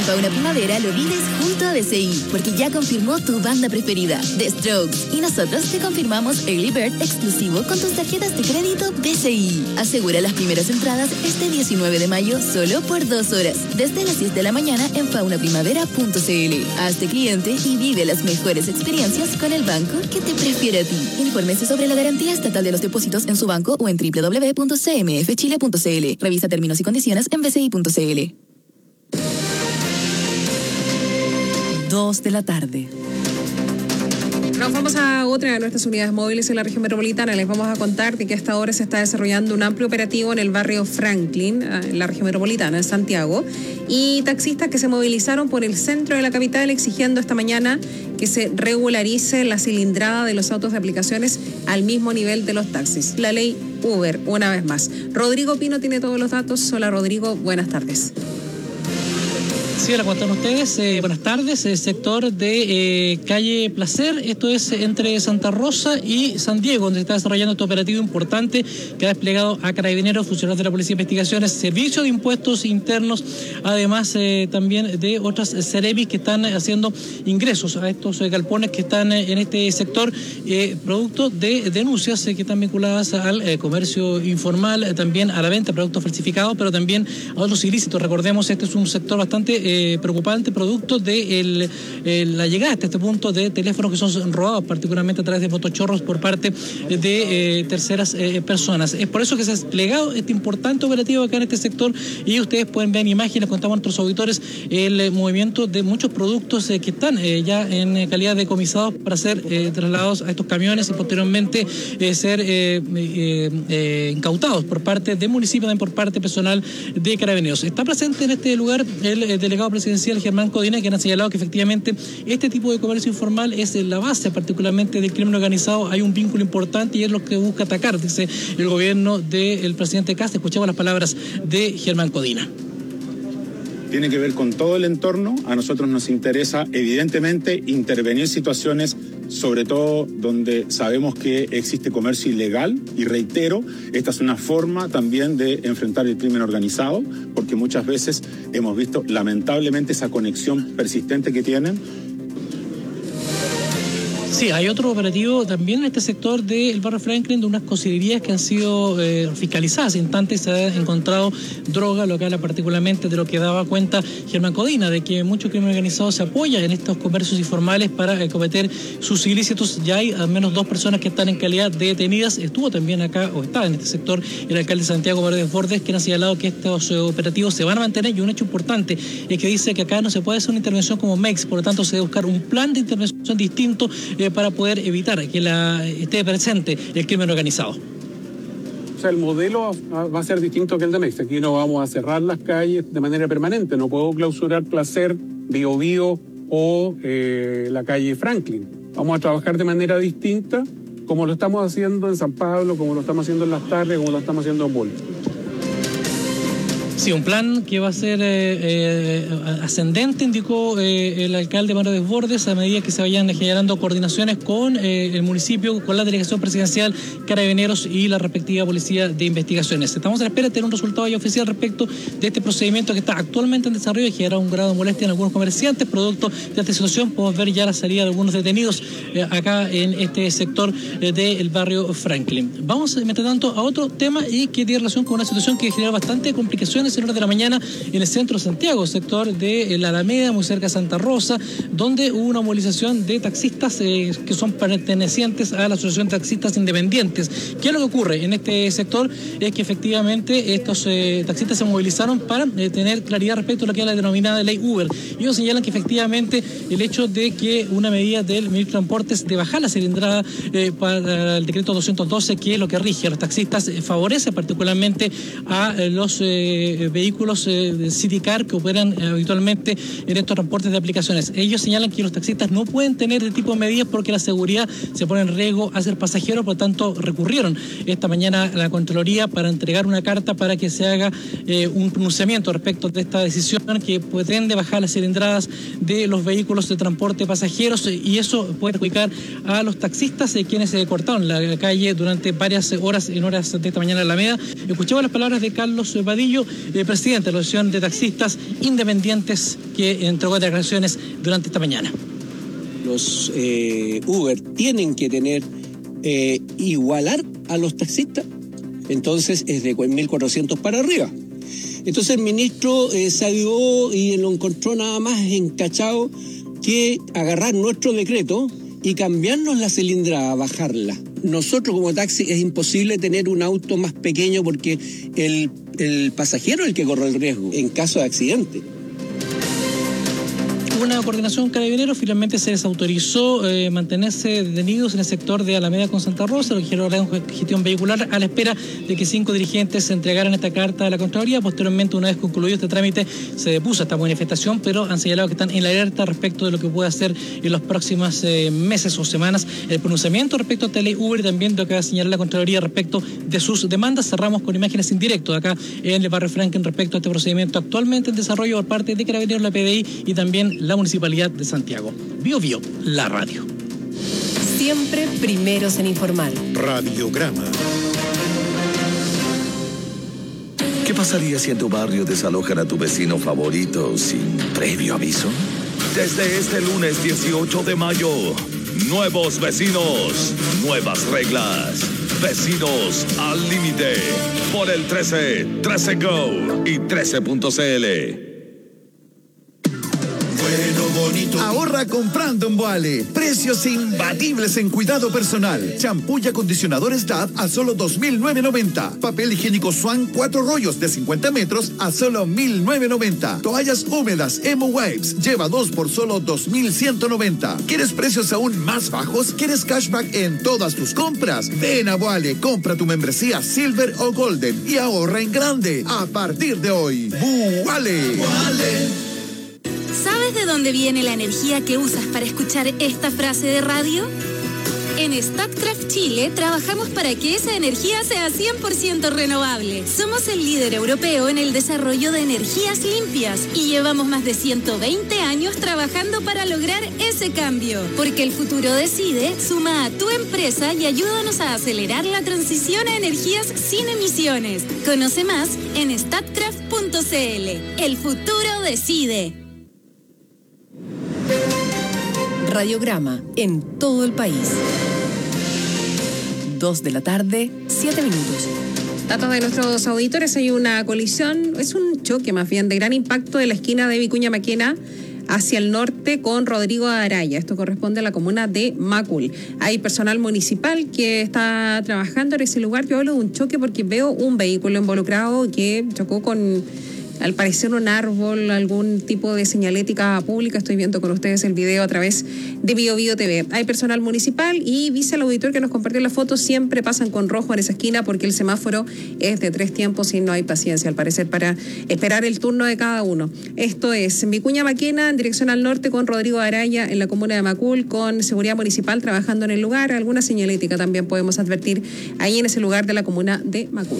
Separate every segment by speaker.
Speaker 1: Fauna Primavera lo vives junto a BCI, porque ya confirmó tu banda preferida, The Strokes. Y nosotros te confirmamos Early Bird exclusivo con tus tarjetas de crédito BCI. Asegura las primeras entradas este 19 de mayo solo por 2 horas, desde las 10 de la mañana en faunaprimavera.cl. Hazte cliente y vive las mejores experiencias con el banco que te prefiere a ti. Infórmese sobre la garantía estatal de los depósitos en su banco o en www.cmfchile.cl. Revisa términos y condiciones en bci.cl.
Speaker 2: 2 de la tarde.
Speaker 3: Nos vamos a otra de nuestras unidades móviles en la región metropolitana. Les vamos a contar de que a esta hora se está desarrollando un amplio operativo en el barrio Franklin, en la región metropolitana, en Santiago, y taxistas que se movilizaron por el centro de la capital exigiendo esta mañana que se regularice la cilindrada de los autos de aplicaciones al mismo nivel de los taxis. La ley Uber, una vez más. Rodrigo Pino tiene todos los datos. Hola Rodrigo, buenas tardes.
Speaker 4: Sí, la cuentan ustedes. Buenas tardes. Sector de calle Placer, esto es entre Santa Rosa y San Diego, donde se está desarrollando este operativo importante que ha desplegado a carabineros, funcionarios de la Policía de Investigaciones, Servicio de Impuestos Internos, además también de otras Ceremis que están haciendo ingresos a estos galpones que están en este sector, producto de denuncias que están vinculadas al comercio informal, también a la venta de productos falsificados, pero también a otros ilícitos. Recordemos, este es un sector bastante preocupante, producto de la llegada hasta este punto de teléfonos que son robados, particularmente a través de motochorros por parte de terceras personas. Es por eso que se ha desplegado este importante operativo acá en este sector, y ustedes pueden ver en imágenes, contamos a nuestros auditores, el movimiento de muchos productos que están ya en calidad de decomisados para ser trasladados a estos camiones y posteriormente ser incautados por parte del municipio, también por parte personal de carabineros. Está presente en este lugar el delegado presidencial Germán Codina, quien ha señalado que efectivamente este tipo de comercio informal es la base particularmente del crimen organizado. Hay un vínculo importante y es lo que busca atacar, dice el gobierno del presidente Kast. Escuchamos las palabras de Germán Codina.
Speaker 5: Tiene que ver con todo el entorno. A nosotros nos interesa evidentemente intervenir situaciones, sobre todo donde sabemos que existe comercio ilegal, y reitero, esta es una forma también de enfrentar el crimen organizado, porque muchas veces hemos visto lamentablemente esa conexión persistente que tienen.
Speaker 4: Sí, hay otro operativo también en este sector del barrio Franklin, de unas cocinerías que han sido fiscalizadas. Instantes se ha encontrado droga, lo que habla particularmente de lo que daba cuenta Germán Codina, de que mucho crimen organizado se apoya en estos comercios informales para cometer sus ilícitos. Ya hay al menos 2 personas que están en calidad de detenidas. Estuvo también acá, o está en este sector, el alcalde de Santiago, Mario Desbordes, quien ha señalado que estos operativos se van a mantener. Y un hecho importante es que dice que acá no se puede hacer una intervención como MEX, por lo tanto se debe buscar un plan de intervención distinto para poder evitar que esté presente el crimen organizado.
Speaker 6: O sea, el modelo va a ser distinto que el de Mex. Aquí no vamos a cerrar las calles de manera permanente. No puedo clausurar Placer, Bio Bio o la calle Franklin. Vamos a trabajar de manera distinta, como lo estamos haciendo en San Pablo, como lo estamos haciendo en Las Tardes, como lo estamos haciendo en Bolívar.
Speaker 4: Sí, un plan que va a ser ascendente, indicó el alcalde Mario Desbordes, a medida que se vayan generando coordinaciones con el municipio, con la delegación presidencial, carabineros y la respectiva policía de investigaciones. Estamos a la espera de tener un resultado ya oficial respecto de este procedimiento que está actualmente en desarrollo y genera un grado de molestia en algunos comerciantes. Producto de esta situación podemos ver ya la salida de algunos detenidos acá en este sector del barrio Franklin. Vamos, mientras tanto, a otro tema y que tiene relación con una situación que genera bastante complicaciones en horas de la mañana en el centro de Santiago, sector de la Alameda, muy cerca de Santa Rosa, donde hubo una movilización de taxistas que son pertenecientes a la Asociación de Taxistas Independientes. ¿Qué es lo que ocurre en este sector? Es que efectivamente estos taxistas se movilizaron para tener claridad respecto a lo que es la denominada ley Uber. Ellos señalan que efectivamente el hecho de que una medida del Ministerio de Transportes de bajar la cilindrada para el decreto 212, que es lo que rige a los taxistas, favorece particularmente a los vehículos de Citicar que operan habitualmente en estos transportes de aplicaciones. Ellos señalan que los taxistas no pueden tener este tipo de medidas porque la seguridad se pone en riesgo a ser pasajeros, por lo tanto recurrieron esta mañana a la Contraloría para entregar una carta para que se haga un pronunciamiento respecto de esta decisión que pretende bajar las cilindradas de los vehículos de transporte de pasajeros, y eso puede perjudicar a los taxistas quienes se cortaron la calle durante varias horas, en horas de esta mañana en la Alameda. Escuchamos las palabras de Carlos Vadillo, presidente de la Asociación de Taxistas Independientes, que entregó declaraciones durante esta mañana.
Speaker 7: Los Uber tienen que igualar a los taxistas, entonces es de 1.400 para arriba. Entonces el ministro salió y lo encontró nada más encachado que agarrar nuestro decreto y cambiarnos la cilindrada, bajarla. Nosotros como taxi es imposible tener un auto más pequeño porque el pasajero es el que corre el riesgo en caso de accidente.
Speaker 4: Una coordinación Carabineros finalmente se les autorizó mantenerse detenidos en el sector de Alameda con Santa Rosa, los generadores de gestión vehicular, a la espera de que 5 dirigentes entregaran esta carta a la Contraloría. Posteriormente, una vez concluido este trámite, se depuso esta manifestación, pero han señalado que están en la alerta respecto de lo que puede hacer en los próximos meses o semanas el pronunciamiento respecto a esta ley Uber y también lo que va a señalar la Contraloría respecto de sus demandas. Cerramos con imágenes en directo de acá en el barrio Franklin respecto a este procedimiento actualmente en desarrollo por parte de Carabineros, la PDI y también la Municipalidad de Santiago. Bio Bio, la radio.
Speaker 2: Siempre primeros en informar.
Speaker 8: Radiograma. ¿Qué pasaría si en tu barrio desalojan a tu vecino favorito sin previo aviso? Desde este lunes 18 de mayo, nuevos vecinos, nuevas reglas. Vecinos al límite por el 13, 13 Go y 13.cl.
Speaker 9: Ahorra comprando en Boale. Precios imbatibles en cuidado personal. Champú y acondicionadores DAV a solo $2,990. Papel higiénico Swan 4 rollos de 50 metros a solo $1,990. Toallas húmedas Emo Wipes lleva 2 por solo $2,190. ¿Quieres precios aún más bajos? ¿Quieres cashback en todas tus compras? Ven a Boale, compra tu membresía Silver o Golden y ahorra en grande. A partir de hoy, Boale.
Speaker 10: ¿Sabes de dónde viene la energía que usas para escuchar esta frase de radio? En Statkraft Chile trabajamos para que esa energía sea 100% renovable. Somos el líder europeo en el desarrollo de energías limpias y llevamos más de 120 años trabajando para lograr ese cambio. Porque el futuro decide, suma a tu empresa y ayúdanos a acelerar la transición a energías sin emisiones. Conoce más en statkraft.cl. El futuro decide.
Speaker 2: Radiograma en todo el país. 2 de la tarde, 7 minutos.
Speaker 3: Datos de nuestros auditores: hay una colisión, es un choque más bien, de gran impacto de la esquina de Vicuña Maquena hacia el norte con Rodrigo Araya. Esto corresponde a la comuna de Macul. Hay personal municipal que está trabajando en ese lugar. Yo hablo de un choque porque veo un vehículo involucrado que chocó con, al parecer, un árbol, algún tipo de señalética pública. Estoy viendo con ustedes el video a través de Bio Bio TV. Hay personal municipal y dice el auditor que nos compartió la foto, siempre pasan con rojo en esa esquina porque el semáforo es de 3 tiempos y no hay paciencia, al parecer, para esperar el turno de cada uno. Esto es Vicuña Maquena en dirección al norte con Rodrigo Araya en la comuna de Macul, con seguridad municipal trabajando en el lugar. Alguna señalética también podemos advertir ahí en ese lugar de la comuna de Macul.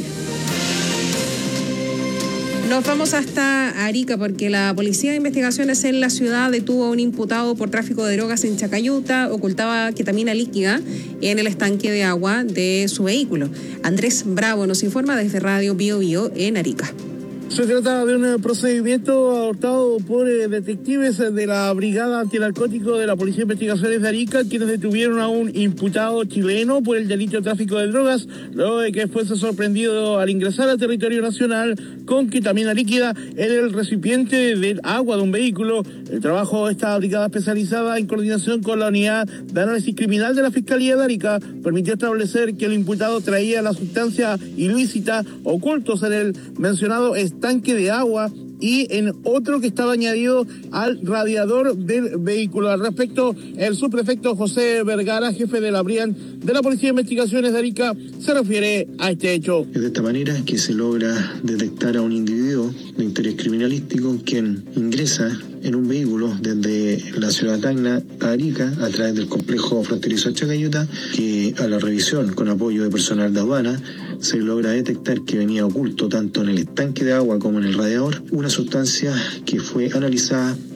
Speaker 3: Nos vamos hasta Arica porque la Policía de Investigaciones en la ciudad detuvo a un imputado por tráfico de drogas en Chacayuta. Ocultaba ketamina líquida en el estanque de agua de su vehículo. Andrés Bravo nos informa desde Radio Bio Bio en Arica.
Speaker 11: Se trata de un procedimiento adoptado por detectives de la Brigada Antinarcótico de la Policía de Investigaciones de Arica, quienes detuvieron a un imputado chileno por el delito de tráfico de drogas, luego de que fuese sorprendido al ingresar al territorio nacional con ketamina líquida en el recipiente del agua de un vehículo. El trabajo de esta brigada especializada, en coordinación con la Unidad de Análisis Criminal de la Fiscalía de Arica, permitió establecer que el imputado traía la sustancia ilícita ocultos en el mencionado estanque de agua y en otro que estaba añadido al radiador del vehículo. Al respecto, el subprefecto José Vergara, jefe de la BRIAN de la Policía de Investigaciones de Arica, se refiere a este hecho.
Speaker 12: Es de esta manera que se logra detectar a un individuo de interés criminalístico quien ingresa en un vehículo desde la ciudad de Tacna a Arica a través del complejo fronterizo de Chacayuta, que a la revisión con apoyo de personal de aduana se logra detectar que venía oculto tanto en el estanque de agua como en el radiador una sustancia que fue analizada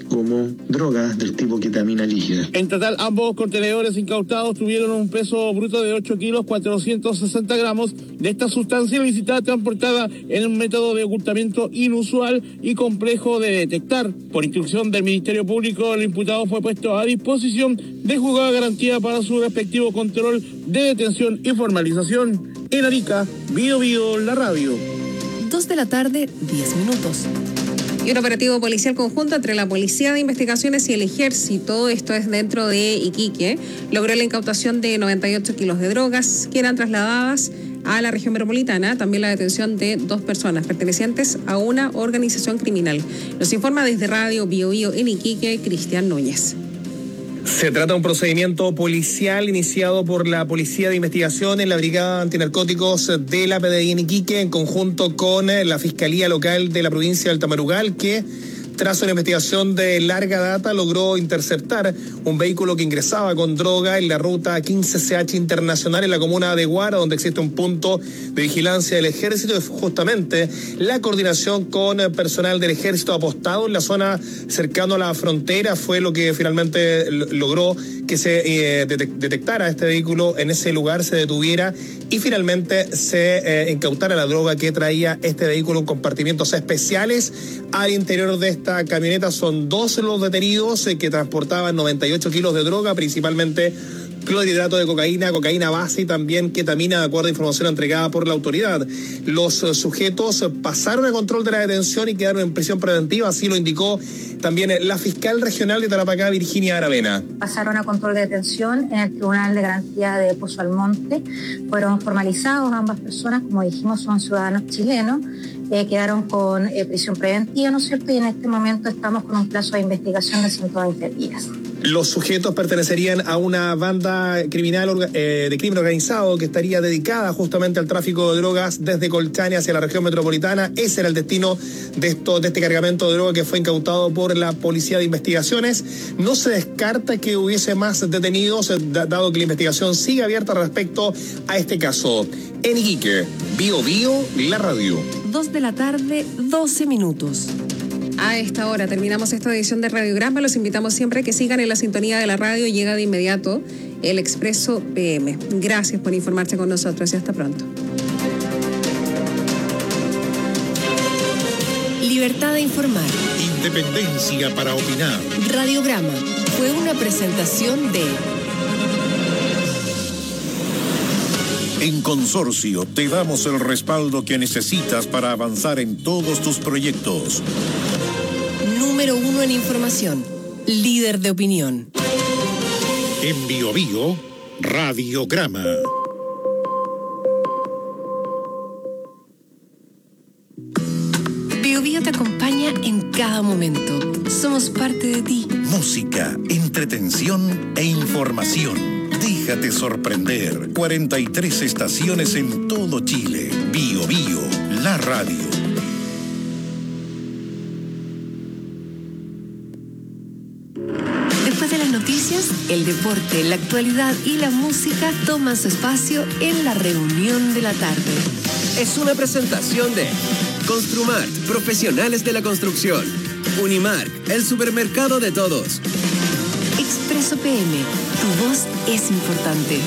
Speaker 12: como drogas del tipo ketamina líquida.
Speaker 11: En total, ambos contenedores incautados tuvieron un peso bruto de 8 kilos 460 gramos de esta sustancia ilícita transportada en un método de ocultamiento inusual y complejo de detectar. Por instrucción del Ministerio Público, el imputado fue puesto a disposición de juzgado de garantía para su respectivo control de detención y formalización. En Arica, Bio Bio, la radio.
Speaker 2: 2 de la tarde, 10 minutos.
Speaker 3: Y un operativo policial conjunto entre la Policía de Investigaciones y el Ejército, esto es dentro de Iquique, logró la incautación de 98 kilos de drogas que eran trasladadas a la región metropolitana, también la detención de 2 personas pertenecientes a una organización criminal. Nos informa desde Radio Bio Bio en Iquique, Cristian Núñez.
Speaker 13: Se trata de un procedimiento policial iniciado por la Policía de Investigación en la Brigada Antinarcóticos de la PDI en Iquique, en conjunto con la Fiscalía Local de la provincia del Tamarugal, que tras una investigación de larga data logró interceptar un vehículo que ingresaba con droga en la ruta 15CH Internacional en la comuna de Guara, donde existe un punto de vigilancia del Ejército. Y justamente la coordinación con personal del Ejército apostado en la zona cercano a la frontera fue lo que finalmente logró que se detectara este vehículo en ese lugar, se detuviera y finalmente se incautara la droga que traía este vehículo en compartimientos especiales al interior de esta camioneta. Son 2 los detenidos que transportaban 98 kilos de droga, principalmente clorhidrato de cocaína, cocaína base y también ketamina, de acuerdo a información entregada por la autoridad. Los sujetos pasaron a control de la detención y quedaron en prisión preventiva, así lo indicó también la fiscal regional de Tarapacá, Virginia Aravena.
Speaker 14: Pasaron a control de detención en el Tribunal de Garantía de Pozo Almonte. Fueron formalizados ambas personas, como dijimos, son ciudadanos chilenos. Quedaron con prisión preventiva, ¿no es cierto? Y en este momento estamos con un plazo de investigación de 120 días.
Speaker 13: Los sujetos pertenecerían a una banda criminal de crimen organizado que estaría dedicada justamente al tráfico de drogas desde Colchane hacia la región metropolitana. Ese era el destino de este cargamento de droga que fue incautado por la Policía de Investigaciones. No se descarta que hubiese más detenidos, dado que la investigación sigue abierta respecto a este caso. En Iquique, Bio Bio, la radio.
Speaker 2: 2 de la tarde, 12 minutos.
Speaker 3: A esta hora terminamos esta edición de Radiograma. Los invitamos siempre a que sigan en la sintonía de la radio. Llega de inmediato el Expreso PM. Gracias por informarse con nosotros y hasta pronto.
Speaker 2: Libertad de informar.
Speaker 15: Independencia para opinar.
Speaker 2: Radiograma fue una presentación de...
Speaker 15: En Consorcio te damos el respaldo que necesitas para avanzar en todos tus proyectos.
Speaker 2: Número 1 en información. Líder de opinión.
Speaker 15: En Bio Bio, Radiograma.
Speaker 2: Bio Bio te acompaña en cada momento. Somos parte de ti.
Speaker 15: Música, entretención e información. Déjate sorprender. 43 estaciones en todo Chile. Bio Bio, la radio.
Speaker 2: Después de las noticias, el deporte, la actualidad y la música toman su espacio en la reunión de la tarde.
Speaker 16: Es una presentación de Construmart, profesionales de la construcción. Unimark, el supermercado de todos.
Speaker 2: Expreso PM, tu voz es importante.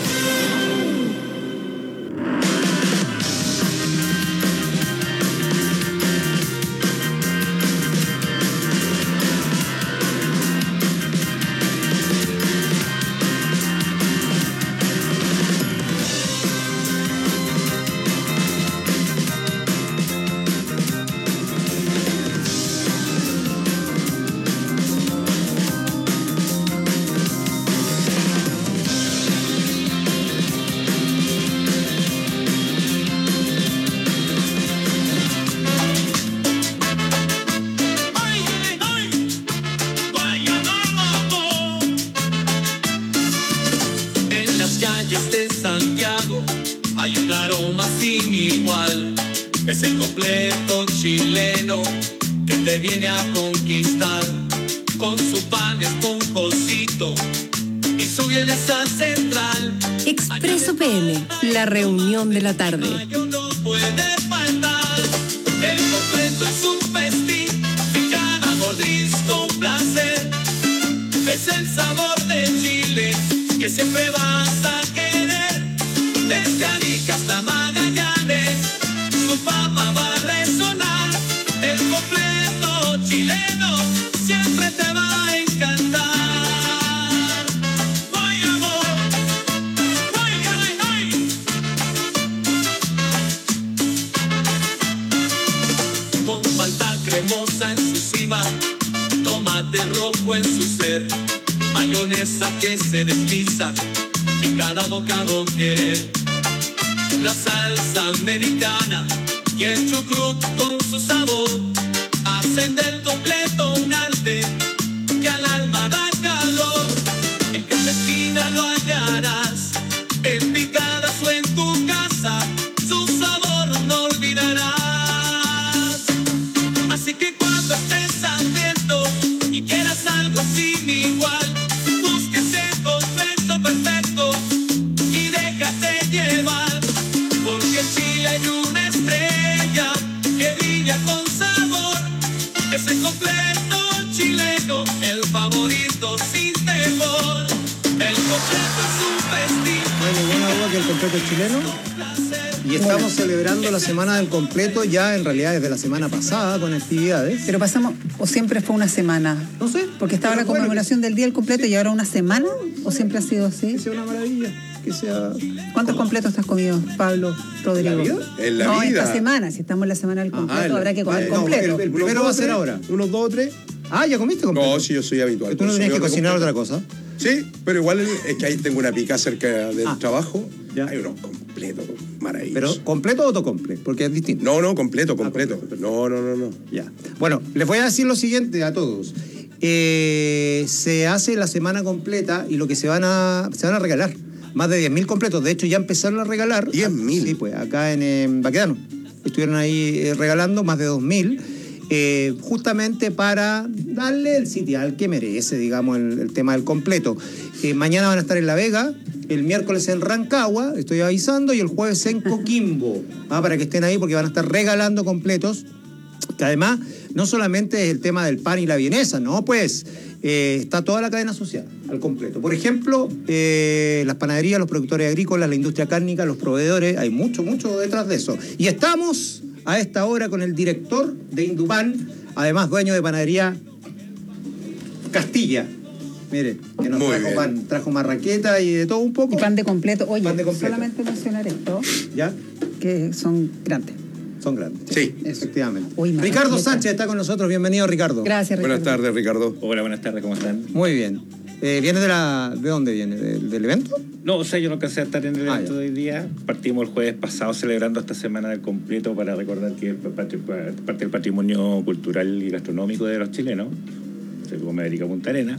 Speaker 17: Es el completo chileno que te viene a conquistar con su pan esponjosito y su belleza central.
Speaker 2: Expreso PM, la reunión de la tarde.
Speaker 17: No puede faltar. El completo es un festín y cada mordisco un placer. siempre vas a querer. Desde Arica hasta Magallanes, su fama va a resonar. El completo chileno siempre te va a encantar. Voy amor, voy, voy, voy. Con palta cremosa en su cima, tomate rojo en su ser, mayonesa que se desliza en cada bocado que la salsa americana y el chucrut con su sabor hacen del completo un arte que al alma da calor. En cada esquina lo hallarás, en picadas o en tu casa, su sabor no olvidarás. Así que cuando estés hambriento y quieras algo sin igual, busques el completo perfecto y déjate llevar, porque en Chile hay una estrella que brilla con sabor. Es el completo chileno, el favorito sin temor. El completo es un festín.
Speaker 18: No hay ninguna duda que el completo es chileno. Y estamos celebrando la semana del completo ya en realidad desde la semana pasada con actividades.
Speaker 19: Pero pasamos, o siempre fue una semana.
Speaker 18: No sé.
Speaker 19: Porque estaba la conmemoración del día del completo y ahora una semana. ¿O siempre ha sido así?
Speaker 18: Que sea una maravilla. Que sea...
Speaker 19: ¿Cuántos completos has comido, Pablo, Rodrigo?
Speaker 18: ¿En la
Speaker 19: no,
Speaker 18: vida?
Speaker 19: Esta semana. Si estamos en la semana del completo, habrá que comer completo.
Speaker 18: El primero va a ser ahora. Unos 2 o 3. Ah, ¿ya comiste completo?
Speaker 20: No, sí, yo soy habitual.
Speaker 18: ¿Tú no tenías que cocinar otra cosa?
Speaker 20: Sí, pero igual es que ahí tengo una pica cerca del trabajo. Ya. Hay unos completos maravillosos.
Speaker 18: ¿Pero completo o autocompleto? Porque es distinto.
Speaker 20: No, completo. No.
Speaker 18: Ya. Bueno, les voy a decir lo siguiente a todos. Se hace la semana completa y lo que se van a regalar. Más de 10.000 completos. De hecho, ya empezaron a regalar.
Speaker 20: 10.000.
Speaker 18: Sí, pues, acá en Baquedano. Estuvieron ahí regalando más de 2.000. Justamente para darle el sitial que merece, digamos, el tema del completo. Mañana van a estar en La Vega, el miércoles en Rancagua, estoy avisando, y el jueves en Coquimbo, para que estén ahí porque van a estar regalando completos, que además no solamente es el tema del pan y la vienesa, no, pues está toda la cadena asociada al completo. Por ejemplo, las panaderías, los productores agrícolas, la industria cárnica, los proveedores, hay mucho detrás de eso. Y estamos a esta hora con el director de Indupan, además dueño de panadería Castilla. Mire, que nos trajo pan, trajo marraqueta y de todo un poco.
Speaker 19: Y pan de completo. Oye,
Speaker 18: pan de completo.
Speaker 19: Solamente mencionar esto.
Speaker 18: ¿Ya?
Speaker 19: Que son grandes.
Speaker 18: Son grandes.
Speaker 20: Sí,
Speaker 18: efectivamente.
Speaker 19: Uy,
Speaker 18: Ricardo Sánchez está con nosotros. Bienvenido, Ricardo.
Speaker 19: Gracias, Ricardo.
Speaker 20: Buenas tardes, Ricardo.
Speaker 21: Hola, buenas tardes, ¿cómo están?
Speaker 18: Muy bien. ¿Viene ¿De dónde viene? ¿Del evento?
Speaker 21: No, o sea, yo no alcancé a estar en el evento de hoy día. Partimos el jueves pasado celebrando esta semana del completo para recordar que es parte del patrimonio cultural y gastronómico de los chilenos, como América Punta Arenas.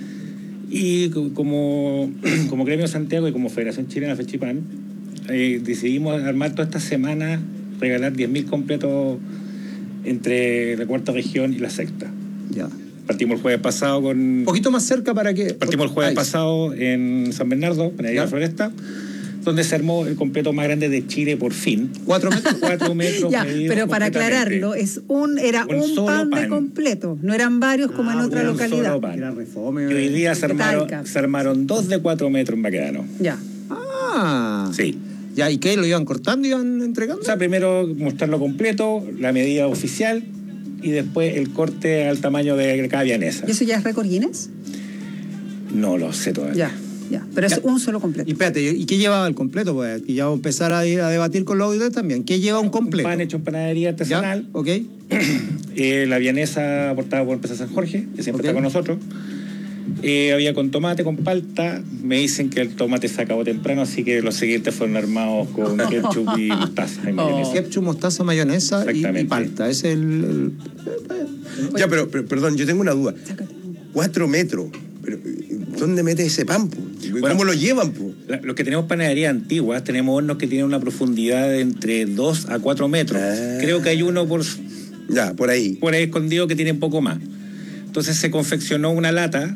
Speaker 21: Y como Gremio Santiago y como Federación Chilena Fechipan, decidimos armar toda esta semana, regalar 10.000 completos entre la cuarta región y la sexta.
Speaker 18: Ya.
Speaker 21: Partimos el jueves pasado con...
Speaker 18: Un poquito más cerca para que...
Speaker 21: Partimos el jueves pasado en San Bernardo, Panadería Floresta, donde se armó el completo más grande de Chile por fin.
Speaker 18: 4 metros.
Speaker 21: 4 metros.
Speaker 19: Ya, pero para aclararlo, era un pan de completo, no eran varios como en otra localidad.
Speaker 21: Solo pan.
Speaker 18: Era refome.
Speaker 21: Y hoy día se armaron 2 de 4 metros en Baquedano.
Speaker 19: Ya.
Speaker 18: Ah.
Speaker 21: Sí.
Speaker 18: Ya, ¿y qué? ¿Lo iban cortando y iban entregando?
Speaker 21: O sea, primero mostrarlo completo, la medida oficial, y después el corte al tamaño de cada vienesa.
Speaker 19: ¿Y eso ya es récord Guinness?
Speaker 21: No lo sé todavía.
Speaker 19: Ya, pero es un solo completo.
Speaker 18: Y espérate, ¿y qué llevaba el completo? Pues aquí ya vamos a empezar a debatir con los auditores también. ¿Qué lleva un completo?
Speaker 21: Un pan hecho en panadería artesanal.
Speaker 18: ¿Ya? Ok.
Speaker 21: La vienesa aportada por Empresa San Jorge, que siempre está con nosotros. Había con tomate, con palta. Me dicen que el tomate se acabó temprano, así que los siguientes fueron armados con ketchup y mostaza y mayonesa.
Speaker 18: Ketchup, mostaza, mayonesa y palta. Ese es el...
Speaker 20: Ya, pero perdón, yo tengo una duda. 4 metros. Pero, ¿dónde metes ese pan? ¿Cómo lo llevan?
Speaker 21: Los que tenemos panaderías antiguas, tenemos hornos que tienen una profundidad de entre 2 a 4 metros. Creo que hay uno por ahí escondido que tiene un poco más. Entonces se confeccionó una lata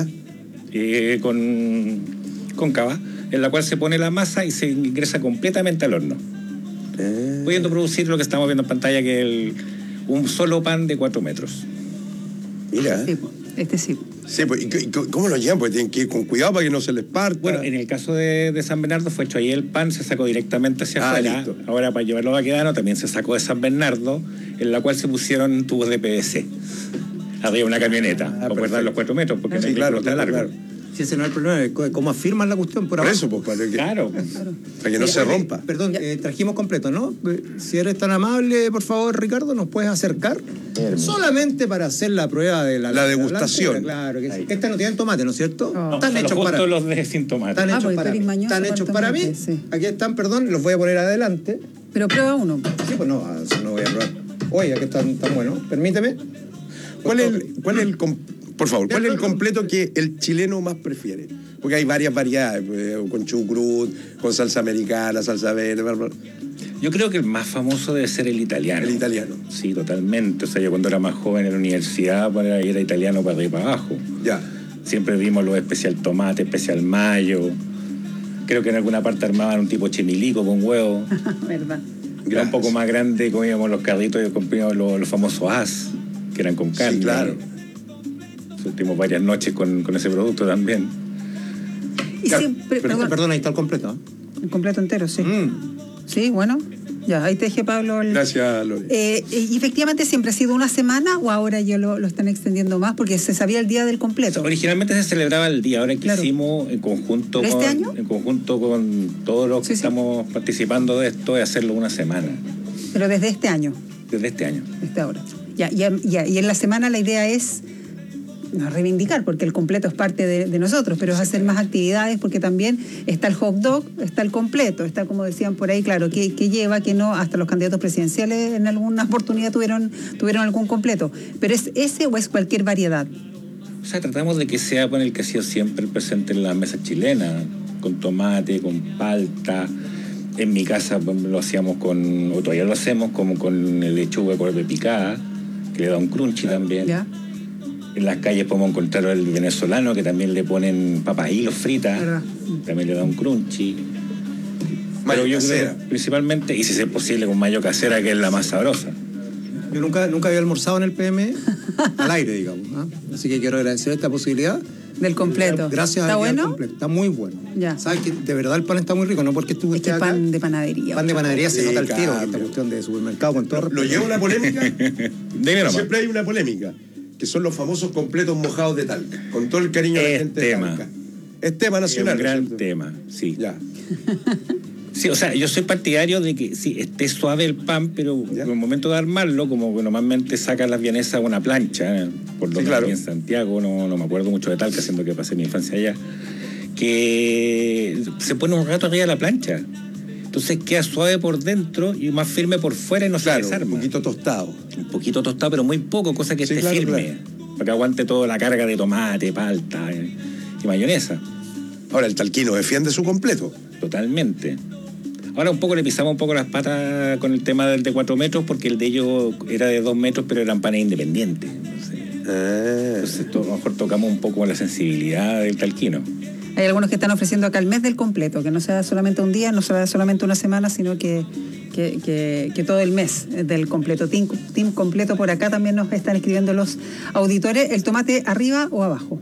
Speaker 21: con cava, en la cual se pone la masa y se ingresa completamente al horno, pudiendo producir lo que estamos viendo en pantalla, que es un solo pan de 4 metros.
Speaker 20: Mira.
Speaker 19: Sí, este sí.
Speaker 20: Sí, pues, ¿y cómo lo llevan? Pues tienen que ir con cuidado para que no se les parta.
Speaker 21: Bueno, en el caso de San Bernardo fue hecho ahí el pan, se sacó directamente hacia afuera.
Speaker 20: Listo.
Speaker 21: Ahora para llevarlo a Baquedano también se sacó de San Bernardo, en la cual se pusieron tubos de PVC. Arriba una camioneta, para guardar los 4 metros, porque
Speaker 20: Sí, claro,
Speaker 21: está largo.
Speaker 20: claro.
Speaker 18: Si ese no es el problema, es cómo afirman la cuestión por
Speaker 20: Por
Speaker 18: abajo.
Speaker 20: eso, pues, para que,
Speaker 21: Claro.
Speaker 20: para que no se rompa.
Speaker 18: Perdón, trajimos completo, ¿no? Si eres tan amable, por favor, Ricardo, ¿nos puedes acercar? Solamente para hacer la prueba de la
Speaker 20: degustación.
Speaker 18: Claro, que sí. Estas no tienen tomate, ¿no es cierto?
Speaker 21: No,
Speaker 18: Están
Speaker 21: son
Speaker 18: hechos
Speaker 21: justo
Speaker 18: para...
Speaker 21: los de sin tomate.
Speaker 18: Están hechos
Speaker 19: porque
Speaker 18: para
Speaker 19: tú
Speaker 18: mí.
Speaker 19: eres mañoso
Speaker 18: Están
Speaker 19: con
Speaker 18: hechos para mí.
Speaker 19: tomate, sí.
Speaker 18: Aquí están, perdón, los voy a poner adelante.
Speaker 19: Pero prueba uno.
Speaker 18: Sí, pues no, eso no voy a probar. Oye, que están tan buenos. Permíteme.
Speaker 20: ¿Cuál es el completo que el chileno más prefiere? Porque hay varias variedades, con chucrut, con salsa americana, salsa verde.
Speaker 21: Yo creo que el más famoso debe ser el italiano.
Speaker 20: El italiano.
Speaker 21: Sí, totalmente. O sea, yo cuando era más joven en la universidad era italiano para arriba y para abajo.
Speaker 20: Ya.
Speaker 21: Siempre vimos los especial tomate, especial mayo. Creo que en alguna parte armaban un tipo chimilico con huevo.
Speaker 19: ¿Verdad?
Speaker 21: Era un poco más grande, comíamos los carritos y comíamos los famosos as, que eran con carne.
Speaker 20: Sí, claro.
Speaker 21: Tuvimos varias noches con ese producto también.
Speaker 19: Y siempre,
Speaker 18: Perdón, ahí está el completo.
Speaker 19: el completo entero, sí. Sí, bueno. Ya, ahí te dejé, Pablo.
Speaker 20: Gracias, Lore.
Speaker 19: ¿Y efectivamente siempre ha sido una semana o ahora ya lo están extendiendo más? Porque se sabía el día del completo.
Speaker 21: Originalmente se celebraba el día, ahora quisimos en conjunto
Speaker 19: ¿Pero este año?
Speaker 21: en conjunto con todos los que estamos participando de esto, de hacerlo una semana.
Speaker 19: Pero desde este año.
Speaker 21: Desde este año.
Speaker 19: Desde ahora. Ya, y en la semana la idea es no reivindicar, porque el completo es parte de nosotros, pero es hacer más actividades, porque también está el hot dog, está el completo, está, como decían por ahí, claro, que lleva, que no, hasta los candidatos presidenciales en alguna oportunidad tuvieron algún completo. ¿Pero es ese o es cualquier variedad?
Speaker 21: O sea, tratamos de que sea con el que ha sido siempre presente en la mesa chilena, con tomate, con palta. En mi casa lo hacíamos o todavía lo hacemos, como con lechuga de picada, que le da un crunchy también.
Speaker 19: ¿Ya?
Speaker 21: En las calles podemos encontrar el venezolano, que también le ponen papas hilos fritas, también le da un crunchy.
Speaker 20: Mayo
Speaker 21: Pero yo
Speaker 20: casera.
Speaker 21: creo principalmente, y si es posible con mayo casera, que es la más sabrosa.
Speaker 18: Yo nunca había almorzado en el PM al aire, digamos. ¿Ah? Así que quiero agradecer esta posibilidad.
Speaker 19: Del completo.
Speaker 18: Gracias
Speaker 19: ¿Está
Speaker 18: al día del
Speaker 19: bueno?
Speaker 18: completo. Está muy bueno.
Speaker 19: Ya.
Speaker 18: ¿Sabes que de verdad el pan está muy rico? No porque estuviste
Speaker 19: Es que
Speaker 18: acá.
Speaker 19: pan de panadería.
Speaker 18: Pan de panadería se
Speaker 20: Sí,
Speaker 18: nota el tiro, que
Speaker 20: cambio.
Speaker 18: esta cuestión de supermercado con todo.
Speaker 20: ¿Lo lleva una polémica?
Speaker 21: Dime nomás.
Speaker 20: Siempre hay una polémica, que son los famosos completos mojados de Talca, con todo el cariño de la gente de Talca. Es tema nacional.
Speaker 21: Es un gran
Speaker 20: ¿cierto?
Speaker 21: tema, sí.
Speaker 20: Ya.
Speaker 21: Sí, o sea, yo soy partidario de que sí, esté suave el pan, pero en el momento de armarlo, como que normalmente sacan las vienesas a una plancha, por lo que
Speaker 20: claro.
Speaker 21: aquí en Santiago, no me acuerdo mucho de Talca, siendo que pasé mi infancia allá, que se pone un rato arriba de la plancha. Entonces queda suave por dentro y más firme por fuera y no se desarma.
Speaker 20: Un poquito tostado.
Speaker 21: Un poquito tostado, pero muy poco, cosa que
Speaker 20: Sí,
Speaker 21: esté
Speaker 20: claro,
Speaker 21: firme.
Speaker 20: claro.
Speaker 21: Para que aguante toda la carga de tomate, palta y mayonesa.
Speaker 20: Ahora, el talquino defiende su completo.
Speaker 21: Totalmente. Ahora un poco le pisamos un poco las patas con el tema del de 4 metros, porque el de ellos era de 2 metros, pero eran panes independientes. Entonces a lo mejor tocamos un poco la sensibilidad del talquino.
Speaker 19: Hay algunos que están ofreciendo acá el mes del completo, que no sea solamente un día, no sea solamente una semana, sino que todo el mes del completo. Team completo por acá también nos están escribiendo los auditores. ¿El tomate arriba o abajo?